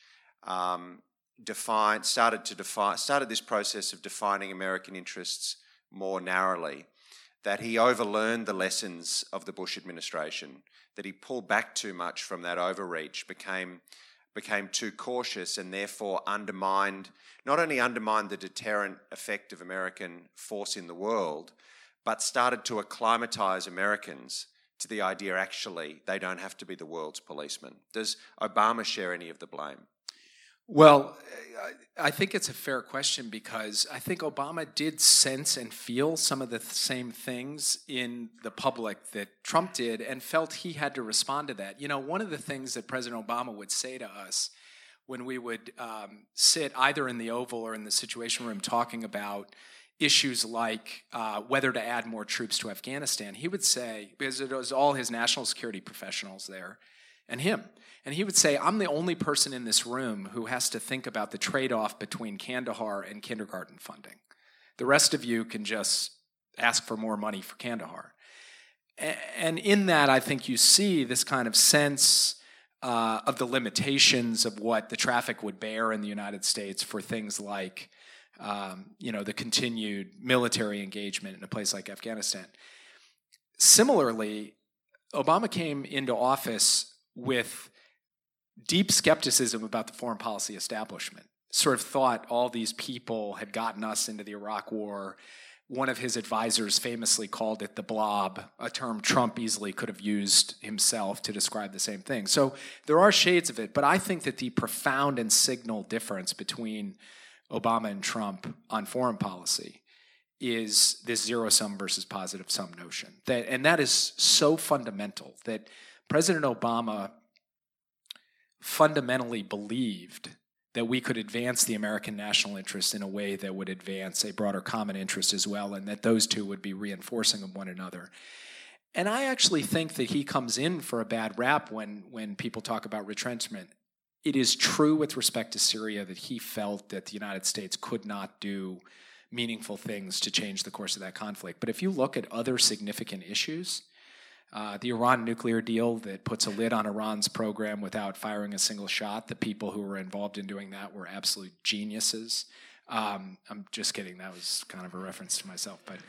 started this process of defining American interests more narrowly, that he overlearned the lessons of the Bush administration, that he pulled back too much from that overreach, became too cautious, and therefore not only undermined the deterrent effect of American force in the world, but started to acclimatise Americans to the idea actually they don't have to be the world's policeman? Does Obama share any of the blame? Well, I think it's a fair question because I think Obama did sense and feel some of the same things in the public that Trump did and felt he had to respond to that. You know, one of the things that President Obama would say to us when we would sit either in the Oval or in the Situation Room talking about issues like whether to add more troops to Afghanistan, he would say, because it was all his national security professionals there and him, and he would say, I'm the only person in this room who has to think about the trade-off between Kandahar and kindergarten funding. The rest of you can just ask for more money for Kandahar. And in that, I think you see this kind of sense of the limitations of what the traffic would bear in the United States for things like the continued military engagement in a place like Afghanistan. Similarly, Obama came into office with deep skepticism about the foreign policy establishment. Sort of thought all these people had gotten us into the Iraq War. One of his advisors famously called it the blob, a term Trump easily could have used himself to describe the same thing. So there are shades of it, but I think that the profound and signal difference between Obama and Trump on foreign policy is this zero-sum versus positive-sum notion. And that is so fundamental that President Obama fundamentally believed that we could advance the American national interest in a way that would advance a broader common interest as well, and that those two would be reinforcing of one another. And I actually think that he comes in for a bad rap when people talk about retrenchment. It is true with respect to Syria that he felt that the United States could not do meaningful things to change the course of that conflict. But if you look at other significant issues, the Iran nuclear deal that puts a lid on Iran's program without firing a single shot, the people who were involved in doing that were absolute geniuses. I'm just kidding. That was kind of a reference to myself. But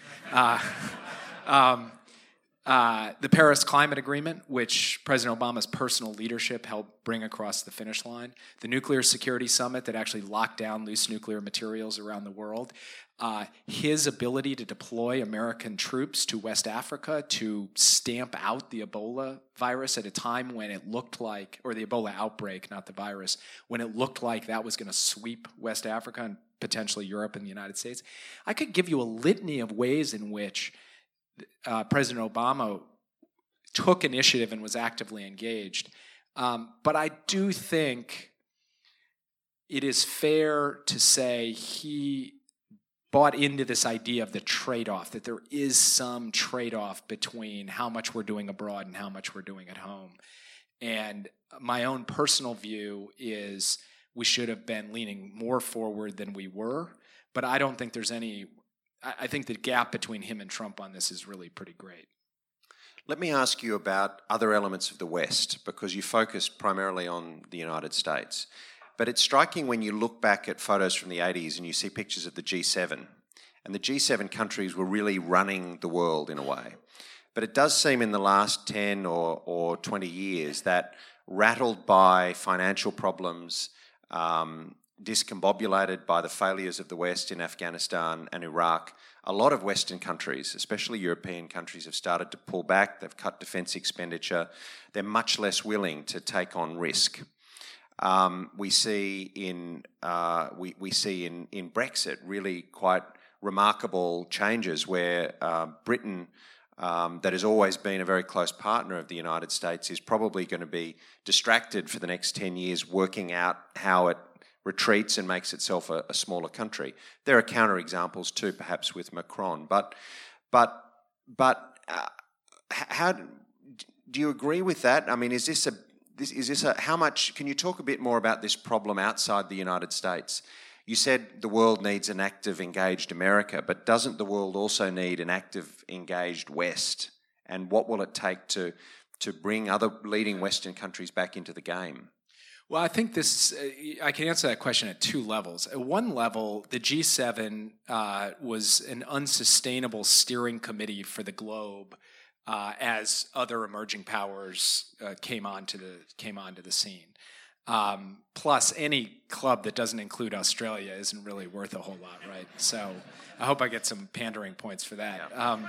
the Paris Climate Agreement, which President Obama's personal leadership helped bring across the finish line, the Nuclear Security Summit that actually locked down loose nuclear materials around the world, his ability to deploy American troops to West Africa to stamp out the Ebola virus at a time when it looked like, or the Ebola outbreak, not the virus, when it looked like that was going to sweep West Africa and potentially Europe and the United States. I could give you a litany of ways in which President Obama took initiative and was actively engaged. But I do think it is fair to say he bought into this idea of the trade-off, that there is some trade-off between how much we're doing abroad and how much we're doing at home. And my own personal view is we should have been leaning more forward than we were, but I don't think there's any. I think the gap between him and Trump on this is really pretty great. Let me ask you about other elements of the West, because you focused primarily on the United States. But it's striking when you look back at photos from the 80s and you see pictures of the G7. And the G7 countries were really running the world in a way. But it does seem in the last 10 or 20 years that, rattled by financial problems, discombobulated by the failures of the West in Afghanistan and Iraq, a lot of Western countries, especially European countries, have started to pull back. They've cut defence expenditure. They're much less willing to take on risk. We see in Brexit really quite remarkable changes where Britain, that has always been a very close partner of the United States, is probably going to be distracted for the next 10 years working out how it retreats and makes itself a smaller country. There are counterexamples too, perhaps with Macron. But how do you agree with that? I mean, is this a how much? Can you talk a bit more about this problem outside the United States? You said the world needs an active, engaged America, but doesn't the world also need an active, engaged West? And what will it take to bring other leading Western countries back into the game? Well, I think I can answer that question at two levels. At one level, the G7 was an unsustainable steering committee for the globe as other emerging powers came onto the scene. Plus, any club that doesn't include Australia isn't really worth a whole lot, right? So I hope I get some pandering points for that.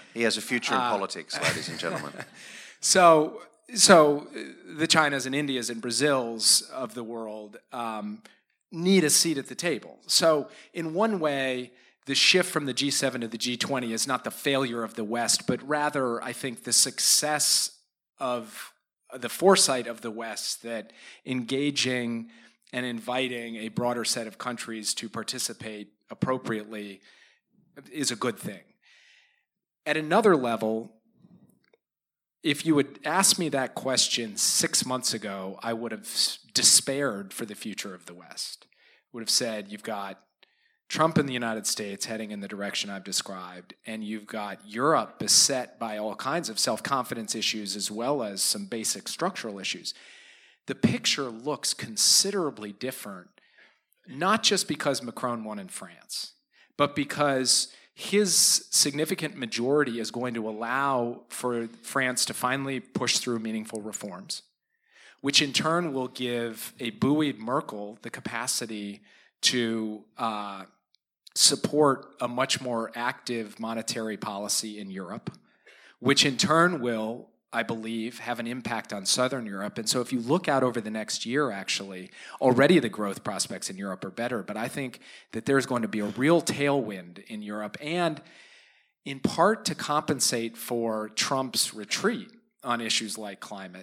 He has a future in politics, ladies and gentlemen. So the Chinas and Indias and Brazils of the world need a seat at the table. So in one way, the shift from the G7 to the G20 is not the failure of the West, but rather, I think, the success of the foresight of the West that engaging and inviting a broader set of countries to participate appropriately is a good thing. At another level, if you had asked me that question 6 months ago, I would have despaired for the future of the West. Would have said, you've got Trump in the United States heading in the direction I've described, and you've got Europe beset by all kinds of self-confidence issues as well as some basic structural issues. The picture looks considerably different, not just because Macron won in France, but because his significant majority is going to allow for France to finally push through meaningful reforms, which in turn will give a buoyed Merkel the capacity to support a much more active monetary policy in Europe, which in turn will, I believe, have an impact on Southern Europe. And so if you look out over the next year, actually, already the growth prospects in Europe are better, but I think that there's going to be a real tailwind in Europe, and in part to compensate for Trump's retreat on issues like climate.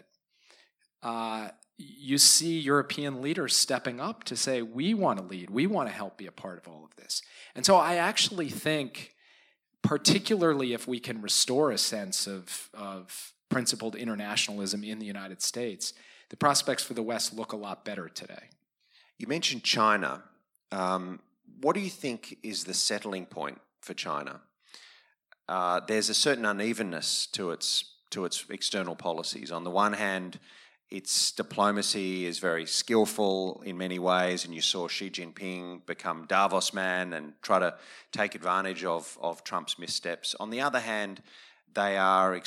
You see European leaders stepping up to say, we want to lead, we want to help be a part of all of this. And so I actually think, particularly if we can restore a sense of principled internationalism in the United States, the prospects for the West look a lot better today. You mentioned China. What do you think is the settling point for China? There's a certain unevenness to its external policies. On the one hand, its diplomacy is very skillful in many ways, and you saw Xi Jinping become Davos man and try to take advantage of Trump's missteps. On the other hand, China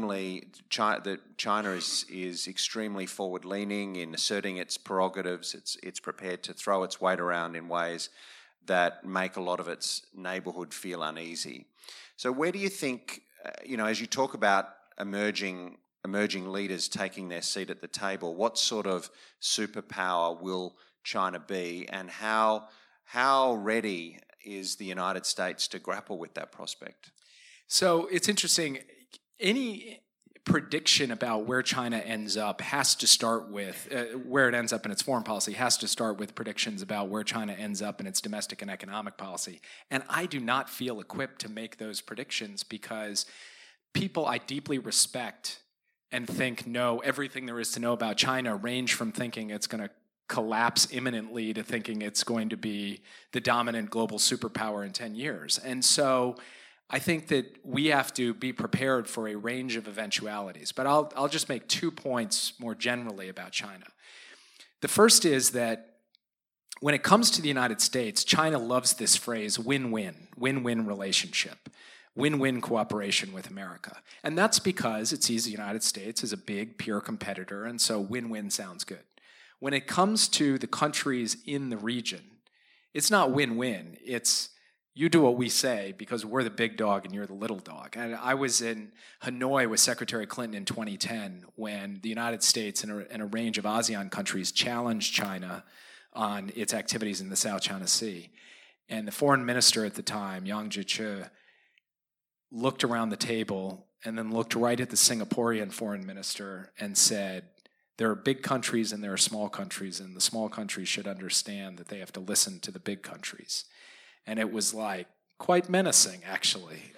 is extremely forward-leaning in asserting its prerogatives. It's prepared to throw its weight around in ways that make a lot of its neighbourhood feel uneasy. So where do you think, as you talk about emerging leaders taking their seat at the table, what sort of superpower will China be, and how ready is the United States to grapple with that prospect? So it's interesting. Any prediction about where China ends up has to start with, where it ends up in its foreign policy has to start with predictions about where China ends up in its domestic and economic policy. And I do not feel equipped to make those predictions because people I deeply respect and think know everything there is to know about China range from thinking it's going to collapse imminently to thinking it's going to be the dominant global superpower in 10 years. And so I think that we have to be prepared for a range of eventualities. But I'll just make 2 points more generally about China. The first is that when it comes to the United States, China loves this phrase, win-win relationship. Win-win cooperation with America. And that's because it sees the United States as a big, pure competitor, and so win-win sounds good. When it comes to the countries in the region, it's not win-win. It's you do what we say because we're the big dog and you're the little dog. And I was in Hanoi with Secretary Clinton in 2010 when the United States and a range of ASEAN countries challenged China on its activities in the South China Sea. And the foreign minister at the time, Yang Jiechi, looked around the table and then looked right at the Singaporean foreign minister and said, there are big countries and there are small countries, and the small countries should understand that they have to listen to the big countries. And it was like quite menacing, actually.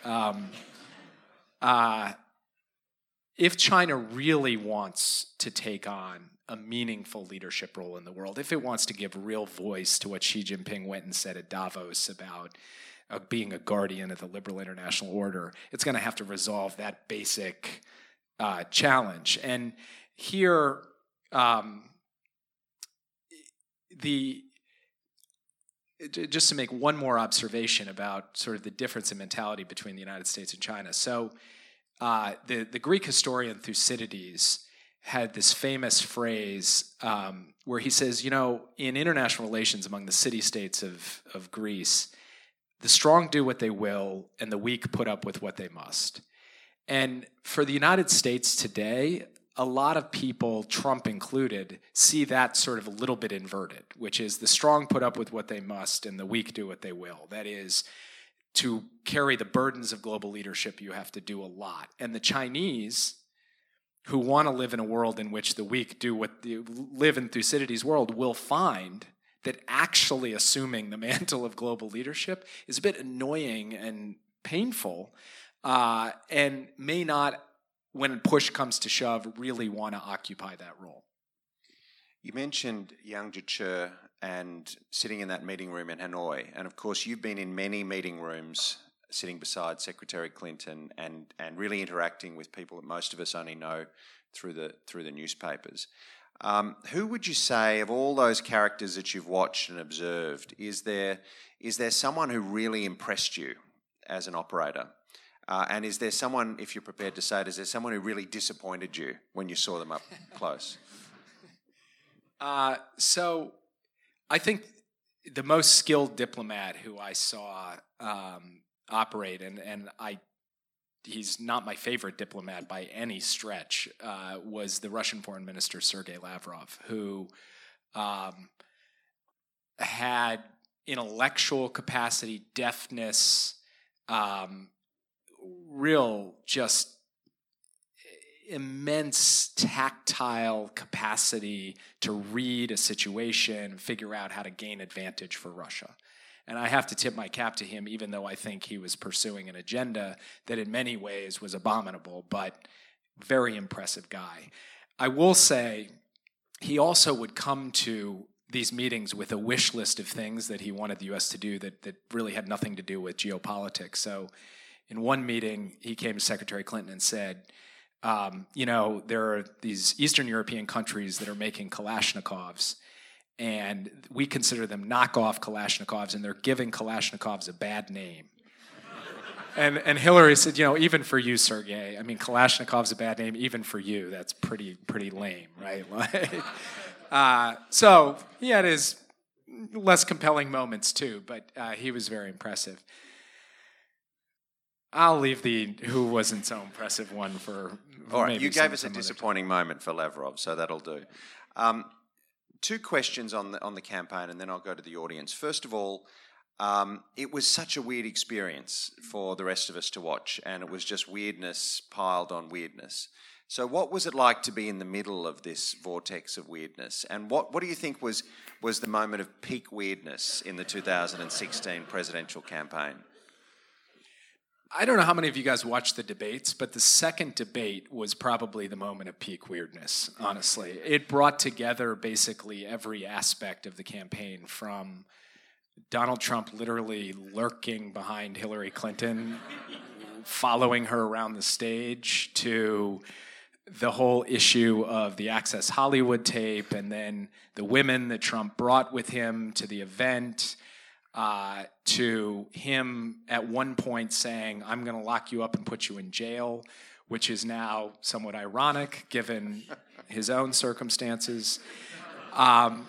If China really wants to take on a meaningful leadership role in the world, if it wants to give real voice to what Xi Jinping went and said at Davos about being a guardian of the liberal international order, it's going to have to resolve that basic challenge. And here, just to make one more observation about sort of the difference in mentality between the United States and China. So the Greek historian Thucydides had this famous phrase where he says, in international relations among the city-states of Greece, the strong do what they will, and the weak put up with what they must. And for the United States today, a lot of people, Trump included, see that sort of a little bit inverted, which is the strong put up with what they must and the weak do what they will. That is, to carry the burdens of global leadership, you have to do a lot. And the Chinese, who want to live in a world in which the weak do what they live in Thucydides' world, will find that actually assuming the mantle of global leadership is a bit annoying and painful, and may not, when push comes to shove, really want to occupy that role. You mentioned Yang Jiechi and sitting in that meeting room in Hanoi. And of course, you've been in many meeting rooms sitting beside Secretary Clinton and really interacting with people that most of us only know through the newspapers. Who would you say, of all those characters that you've watched and observed, is there someone who really impressed you as an operator? And is there someone, if you're prepared to say it, is there someone who really disappointed you when you saw them up close? So I think the most skilled diplomat who I saw operate, and he's not my favorite diplomat by any stretch, was the Russian Foreign Minister Sergei Lavrov, who had intellectual capacity, deftness, real just immense tactile capacity to read a situation and figure out how to gain advantage for Russia. And I have to tip my cap to him, even though I think he was pursuing an agenda that in many ways was abominable, but very impressive guy. I will say he also would come to these meetings with a wish list of things that he wanted the U.S. to do that really had nothing to do with geopolitics. So in one meeting, he came to Secretary Clinton and said, there are these Eastern European countries that are making Kalashnikovs, and we consider them knockoff Kalashnikovs, and they're giving Kalashnikovs a bad name. And Hillary said, even for you, Sergei, I mean, Kalashnikov's a bad name, even for you, that's pretty lame, right? So he had his less compelling moments too, but he was very impressive. I'll leave the who wasn't so impressive one for all right, you gave us a disappointing moment for Lavrov, so that'll do. Two questions on the campaign, and then I'll go to the audience. First of all, it was such a weird experience for the rest of us to watch, and it was just weirdness piled on weirdness. So what was it like to be in the middle of this vortex of weirdness? And what do you think was the moment of peak weirdness in the 2016 presidential campaign? I don't know how many of you guys watched the debates, but the second debate was probably the moment of peak weirdness, honestly. It brought together basically every aspect of the campaign, from Donald Trump literally lurking behind Hillary Clinton, following her around the stage, to the whole issue of the Access Hollywood tape, and then the women that Trump brought with him to the event, to him at one point saying, I'm going to lock you up and put you in jail, which is now somewhat ironic given his own circumstances. Oh,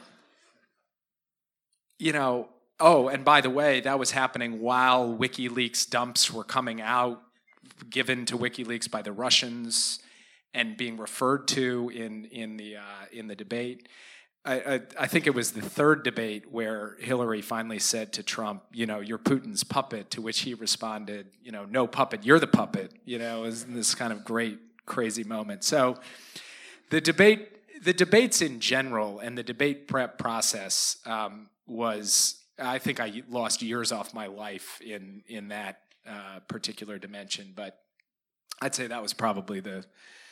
and by the way, that was happening while WikiLeaks dumps were coming out, given to WikiLeaks by the Russians and being referred to in the debate. I think it was the third debate where Hillary finally said to Trump, you're Putin's puppet, to which he responded, no puppet, you're the puppet, it was this kind of great, crazy moment. So the debates in general and the debate prep process was, I think I lost years off my life in that particular dimension, but I'd say that was probably the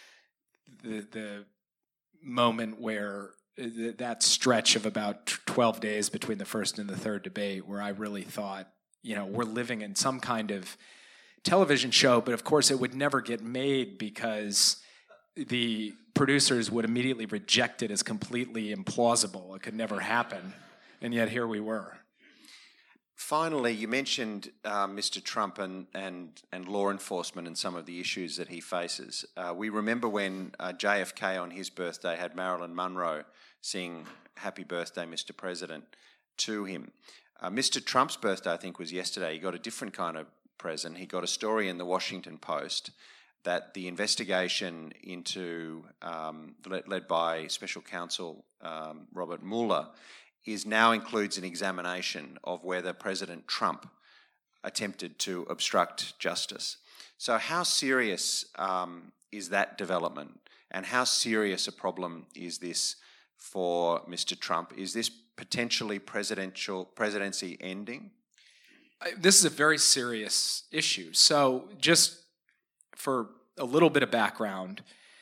moment where that stretch of about 12 days between the first and the third debate, where I really thought, we're living in some kind of television show, but of course it would never get made because the producers would immediately reject it as completely implausible. It could never happen. And yet here we were. Finally, you mentioned Mr. Trump and law enforcement and some of the issues that he faces. We remember when JFK on his birthday had Marilyn Monroe sing "Happy Birthday, Mr. President" to him. Mr. Trump's birthday, I think, was yesterday. He got a different kind of present. He got a story in the Washington Post that the investigation into, led by Special Counsel Robert Mueller, now includes an examination of whether President Trump attempted to obstruct justice. So how serious is that development, and how serious a problem is this for Mr. Trump? Is this potentially presidency ending? This is a very serious issue. So just for a little bit of background,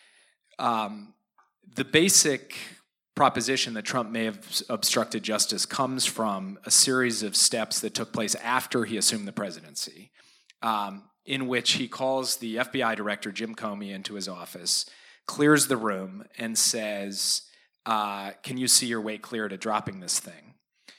the basic proposition that Trump may have obstructed justice comes from a series of steps that took place after he assumed the presidency, in which he calls the FBI director, Jim Comey, into his office, clears the room, and says, can you see your way clear to dropping this thing?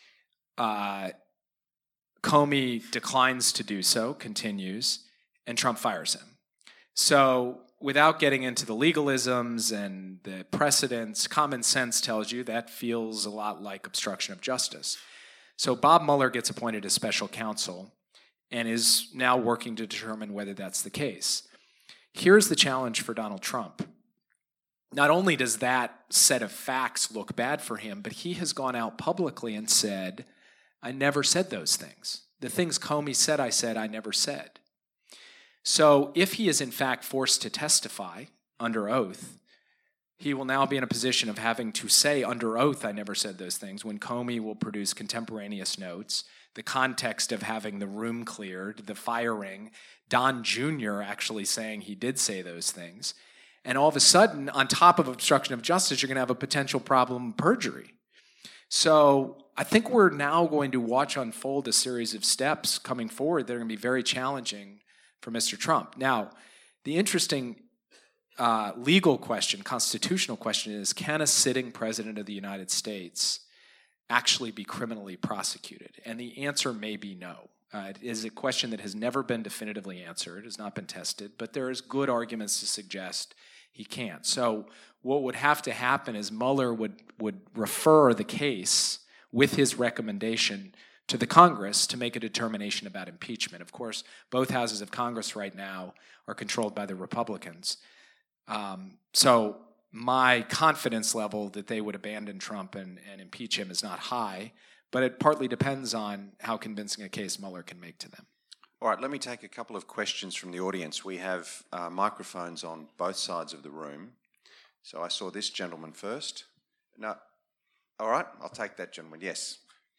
Comey declines to do so, continues, and Trump fires him. So without getting into the legalisms and the precedents, common sense tells you that feels a lot like obstruction of justice. So Bob Mueller gets appointed as special counsel and is now working to determine whether that's the case. Here's the challenge for Donald Trump. Not only does that set of facts look bad for him, but he has gone out publicly and said, I never said those things. The things Comey said, I never said. So if he is in fact forced to testify under oath, he will now be in a position of having to say under oath, I never said those things, when Comey will produce contemporaneous notes, the context of having the room cleared, the firing, Don Jr. actually saying he did say those things. And all of a sudden, on top of obstruction of justice, you're going to have a potential problem of perjury. So I think we're now going to watch unfold a series of steps coming forward that are going to be very challenging for Mr. Trump. Now, the interesting legal question, constitutional question is, can a sitting president of the United States actually be criminally prosecuted? And the answer may be no. It is a question that has never been definitively answered, has not been tested, but there is good arguments to suggest he can't. So what would have to happen is Mueller would refer the case with his recommendation to the Congress to make a determination about impeachment. Of course, both houses of Congress right now are controlled by the Republicans. So my confidence level that they would abandon Trump and impeach him is not high, but it partly depends on how convincing a case Mueller can make to them. All right, let me take a couple of questions from the audience. We have microphones on both sides of the room. So I saw this gentleman first. No. All right, I'll take that gentleman. Yes.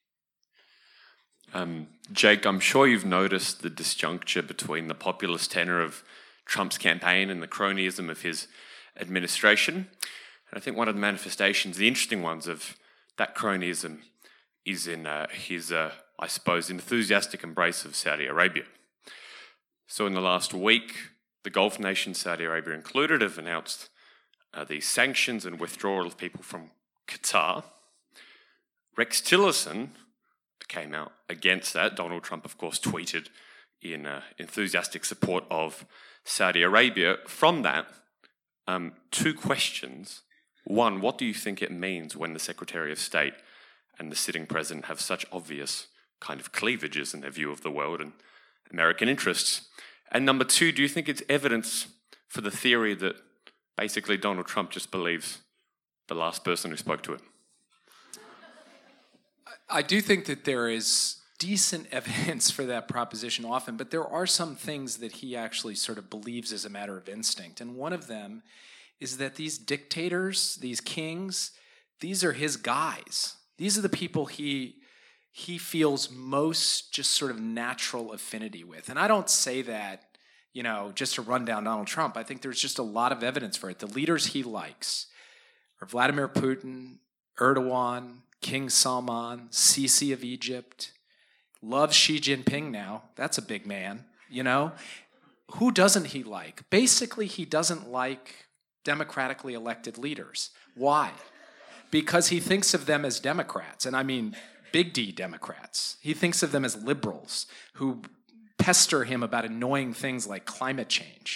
Jake, I'm sure you've noticed the disjuncture between the populist tenor of Trump's campaign and the cronyism of his administration. And I think one of the manifestations, the interesting ones of that cronyism, is in his, I suppose, enthusiastic embrace of Saudi Arabia. So in the last week, the Gulf nations, Saudi Arabia included, have announced the sanctions and withdrawal of people from Qatar. Rex Tillerson came out against that. Donald Trump, of course, tweeted in enthusiastic support of Saudi Arabia. From that, two questions. One, what do you think it means when the Secretary of State and the sitting president have such obvious kind of cleavages in their view of the world and American interests? And number two, do you think it's evidence for the theory that basically Donald Trump just believes the last person who spoke to him? I do think that there is decent evidence for that proposition often, but there are some things that he actually sort of believes as a matter of instinct. And one of them is that these dictators, these kings, these are his guys. These are the people he feels most just sort of natural affinity with. And I don't say that, just to run down Donald Trump. I think there's just a lot of evidence for it. The leaders he likes are Vladimir Putin, Erdogan, King Salman, Sisi of Egypt, loves Xi Jinping now. That's a big man, Who doesn't he like? Basically, he doesn't like democratically elected leaders. Why? Because he thinks of them as Democrats, and I mean big D Democrats. He thinks of them as liberals who pester him about annoying things like climate change.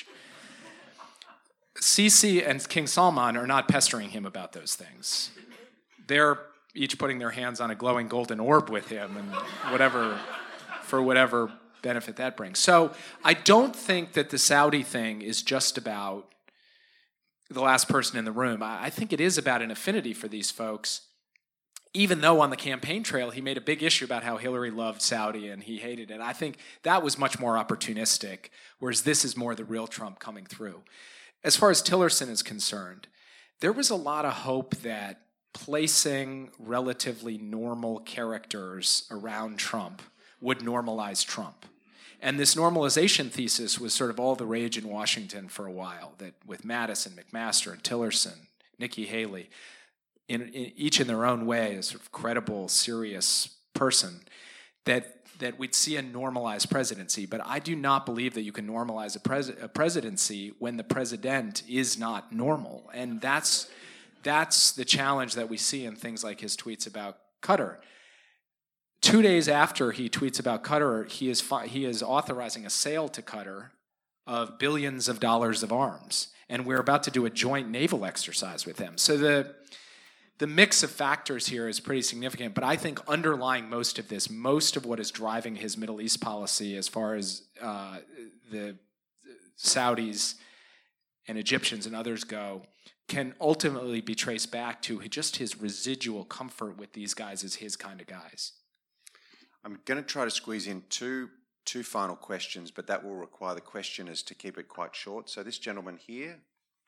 Sisi and King Salman are not pestering him about those things. They're each putting their hands on a glowing golden orb with him and for whatever benefit that brings. So I don't think that the Saudi thing is just about the last person in the room. I think it is about an affinity for these folks, even though on the campaign trail he made a big issue about how Hillary loved Saudi and he hated it. I think that was much more opportunistic, whereas this is more the real Trump coming through. As far as Tillerson is concerned, there was a lot of hope that placing relatively normal characters around Trump would normalize Trump. And this normalization thesis was sort of all the rage in Washington for a while, that with Madison, McMaster, and Tillerson, Nikki Haley, each in their own way, a sort of credible, serious person, that we'd see a normalized presidency. But I do not believe that you can normalize a presidency when the president is not normal. And that's the challenge that we see in things like his tweets about Qatar. 2 days after he tweets about Qatar, he is authorizing a sale to Qatar of billions of dollars of arms. And we're about to do a joint naval exercise with them. So the mix of factors here is pretty significant, but I think underlying most of this, most of what is driving his Middle East policy as far as the Saudis and Egyptians and others go, can ultimately be traced back to just his residual comfort with these guys as his kind of guys. I'm going to try to squeeze in two final questions, but that will require the questioners to keep it quite short. So this gentleman here.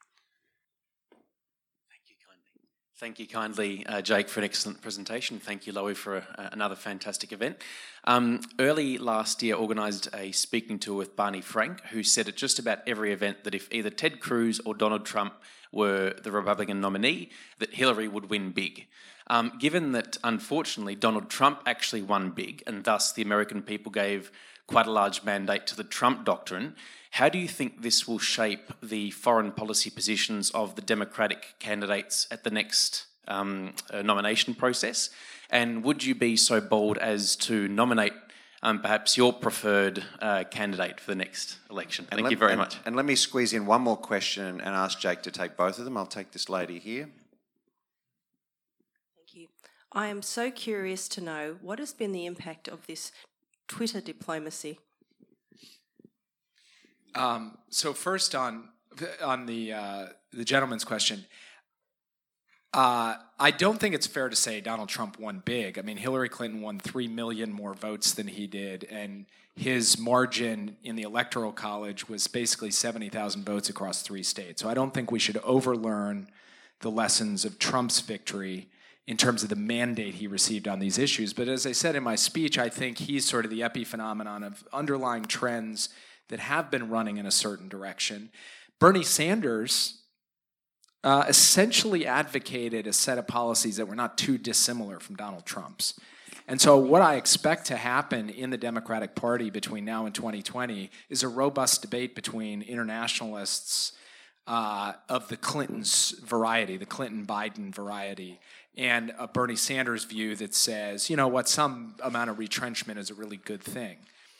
Thank you kindly, Jake, for an excellent presentation. Thank you, Lowy, for another fantastic event. Early last year, organised a speaking tour with Barney Frank, who said at just about every event that if either Ted Cruz or Donald Trump were the Republican nominee, that Hillary would win big. Given that, unfortunately, Donald Trump actually won big, and thus the American people gave quite a large mandate to the Trump doctrine, how do you think this will shape the foreign policy positions of the Democratic candidates at the next nomination process? And would you be so bold as to nominate perhaps your preferred candidate for the next election? Thank you very much. And let me squeeze in one more question and ask Jake to take both of them. I'll take this lady here. Thank you. I am so curious to know what has been the impact of this Twitter diplomacy. So first on the gentleman's question, I don't think it's fair to say Donald Trump won big. I mean, Hillary Clinton won 3 million more votes than he did, and his margin in the Electoral College was basically 70,000 votes across 3 states. So I don't think we should overlearn the lessons of Trump's victory in terms of the mandate he received on these issues. But as I said in my speech, I think he's sort of the epiphenomenon of underlying trends that have been running in a certain direction. Bernie Sanders essentially advocated a set of policies that were not too dissimilar from Donald Trump's. And so what I expect to happen in the Democratic Party between now and 2020 is a robust debate between internationalists of the Clinton's variety, the Clinton-Biden variety, and a Bernie Sanders view that says, you know what, some amount of retrenchment is a really good thing.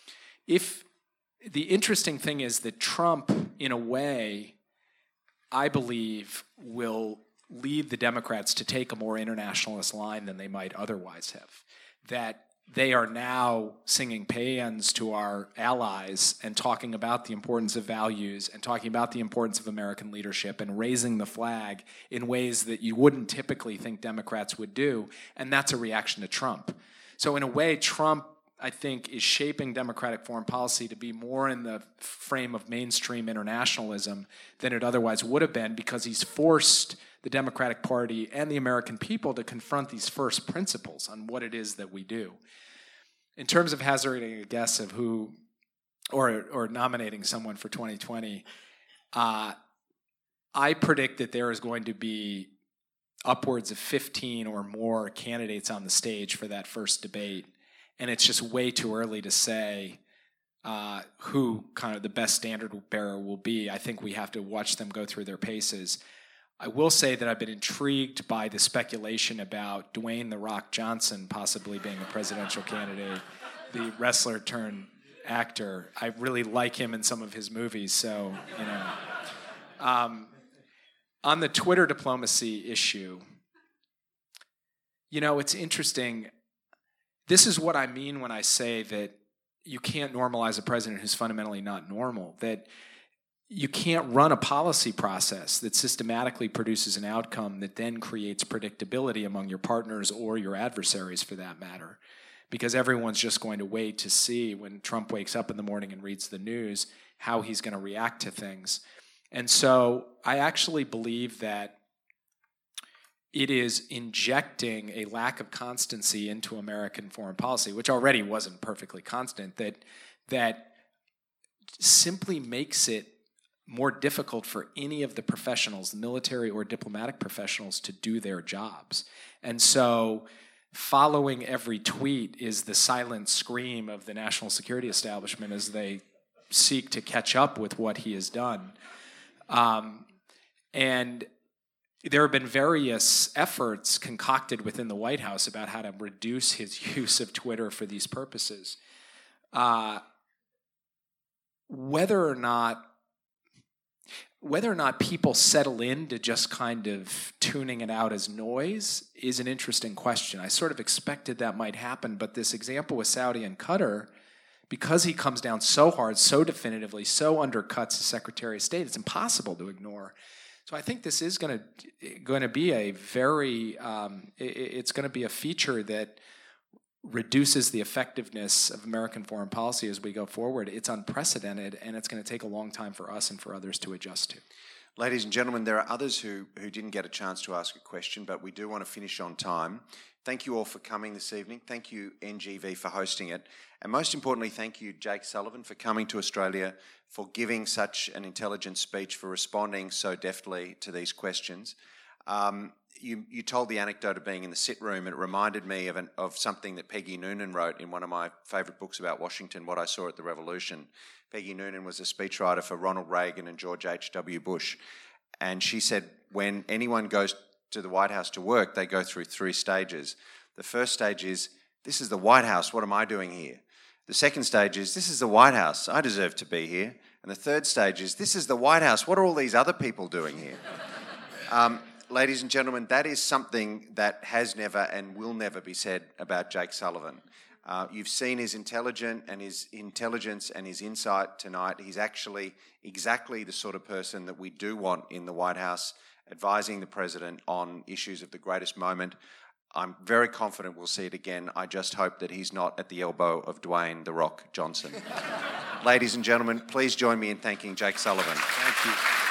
The interesting thing is that Trump, in a way, I believe, will lead the Democrats to take a more internationalist line than they might otherwise have. That they are now singing paeans to our allies and talking about the importance of values and talking about the importance of American leadership and raising the flag in ways that you wouldn't typically think Democrats would do, and that's a reaction to Trump. So in a way, Trump, I think, is shaping Democratic foreign policy to be more in the frame of mainstream internationalism than it otherwise would have been, because he's forced the Democratic Party and the American people to confront these first principles on what it is that we do. In terms of hazarding a guess of who, or nominating someone for 2020, I predict that there is going to be upwards of 15 or more candidates on the stage for that first debate. And it's just way too early to say who kind of the best standard bearer will be. I think we have to watch them go through their paces. I will say that I've been intrigued by the speculation about Dwayne "The Rock" Johnson possibly being a presidential candidate, the wrestler turned actor. I really like him in some of his movies, so, you know. On the Twitter diplomacy issue, you know, it's interesting. This is what I mean when I say that you can't normalize a president who's fundamentally not normal, that you can't run a policy process that systematically produces an outcome that then creates predictability among your partners or your adversaries, for that matter, because everyone's just going to wait to see when Trump wakes up in the morning and reads the news how he's going to react to things. And so I actually believe that it is injecting a lack of constancy into American foreign policy, which already wasn't perfectly constant, that simply makes it more difficult for any of the professionals, the military or diplomatic professionals, to do their jobs. And so following every tweet is the silent scream of the national security establishment as they seek to catch up with what he has done. And there have been various efforts concocted within the White House about how to reduce his use of Twitter for these purposes. Whether or not people settle into just kind of tuning it out as noise is an interesting question. I sort of expected that might happen, but this example with Saudi and Qatar, because he comes down so hard, so definitively, so undercuts the Secretary of State, it's impossible to ignore. So I think this is going to be a very it's going to be a feature that reduces the effectiveness of American foreign policy as we go forward. It's unprecedented, and it's going to take a long time for us and for others to adjust to. Ladies and gentlemen, there are others who didn't get a chance to ask a question, but we do want to finish on time. Thank you all for coming this evening. Thank you, NGV, for hosting it. And most importantly, thank you, Jake Sullivan, for coming to Australia, for giving such an intelligent speech, for responding so deftly to these questions. You told the anecdote of being in the sit room. It reminded me of something that Peggy Noonan wrote in one of my favourite books about Washington, What I Saw at the Revolution. Peggy Noonan was a speechwriter for Ronald Reagan and George H.W. Bush. And she said when anyone goes to the White House to work, they go through 3 stages. The first stage is, this is the White House, what am I doing here? The second stage is, this is the White House, I deserve to be here. And the third stage is, this is the White House, what are all these other people doing here? Ladies and gentlemen, that is something that has never and will never be said about Jake Sullivan. You've seen his intelligence and his insight tonight. He's actually exactly the sort of person that we do want in the White House, advising the President on issues of the greatest moment. I'm very confident we'll see it again. I just hope that he's not at the elbow of Dwayne "The Rock" Johnson. Ladies and gentlemen, please join me in thanking Jake Sullivan. Thank you.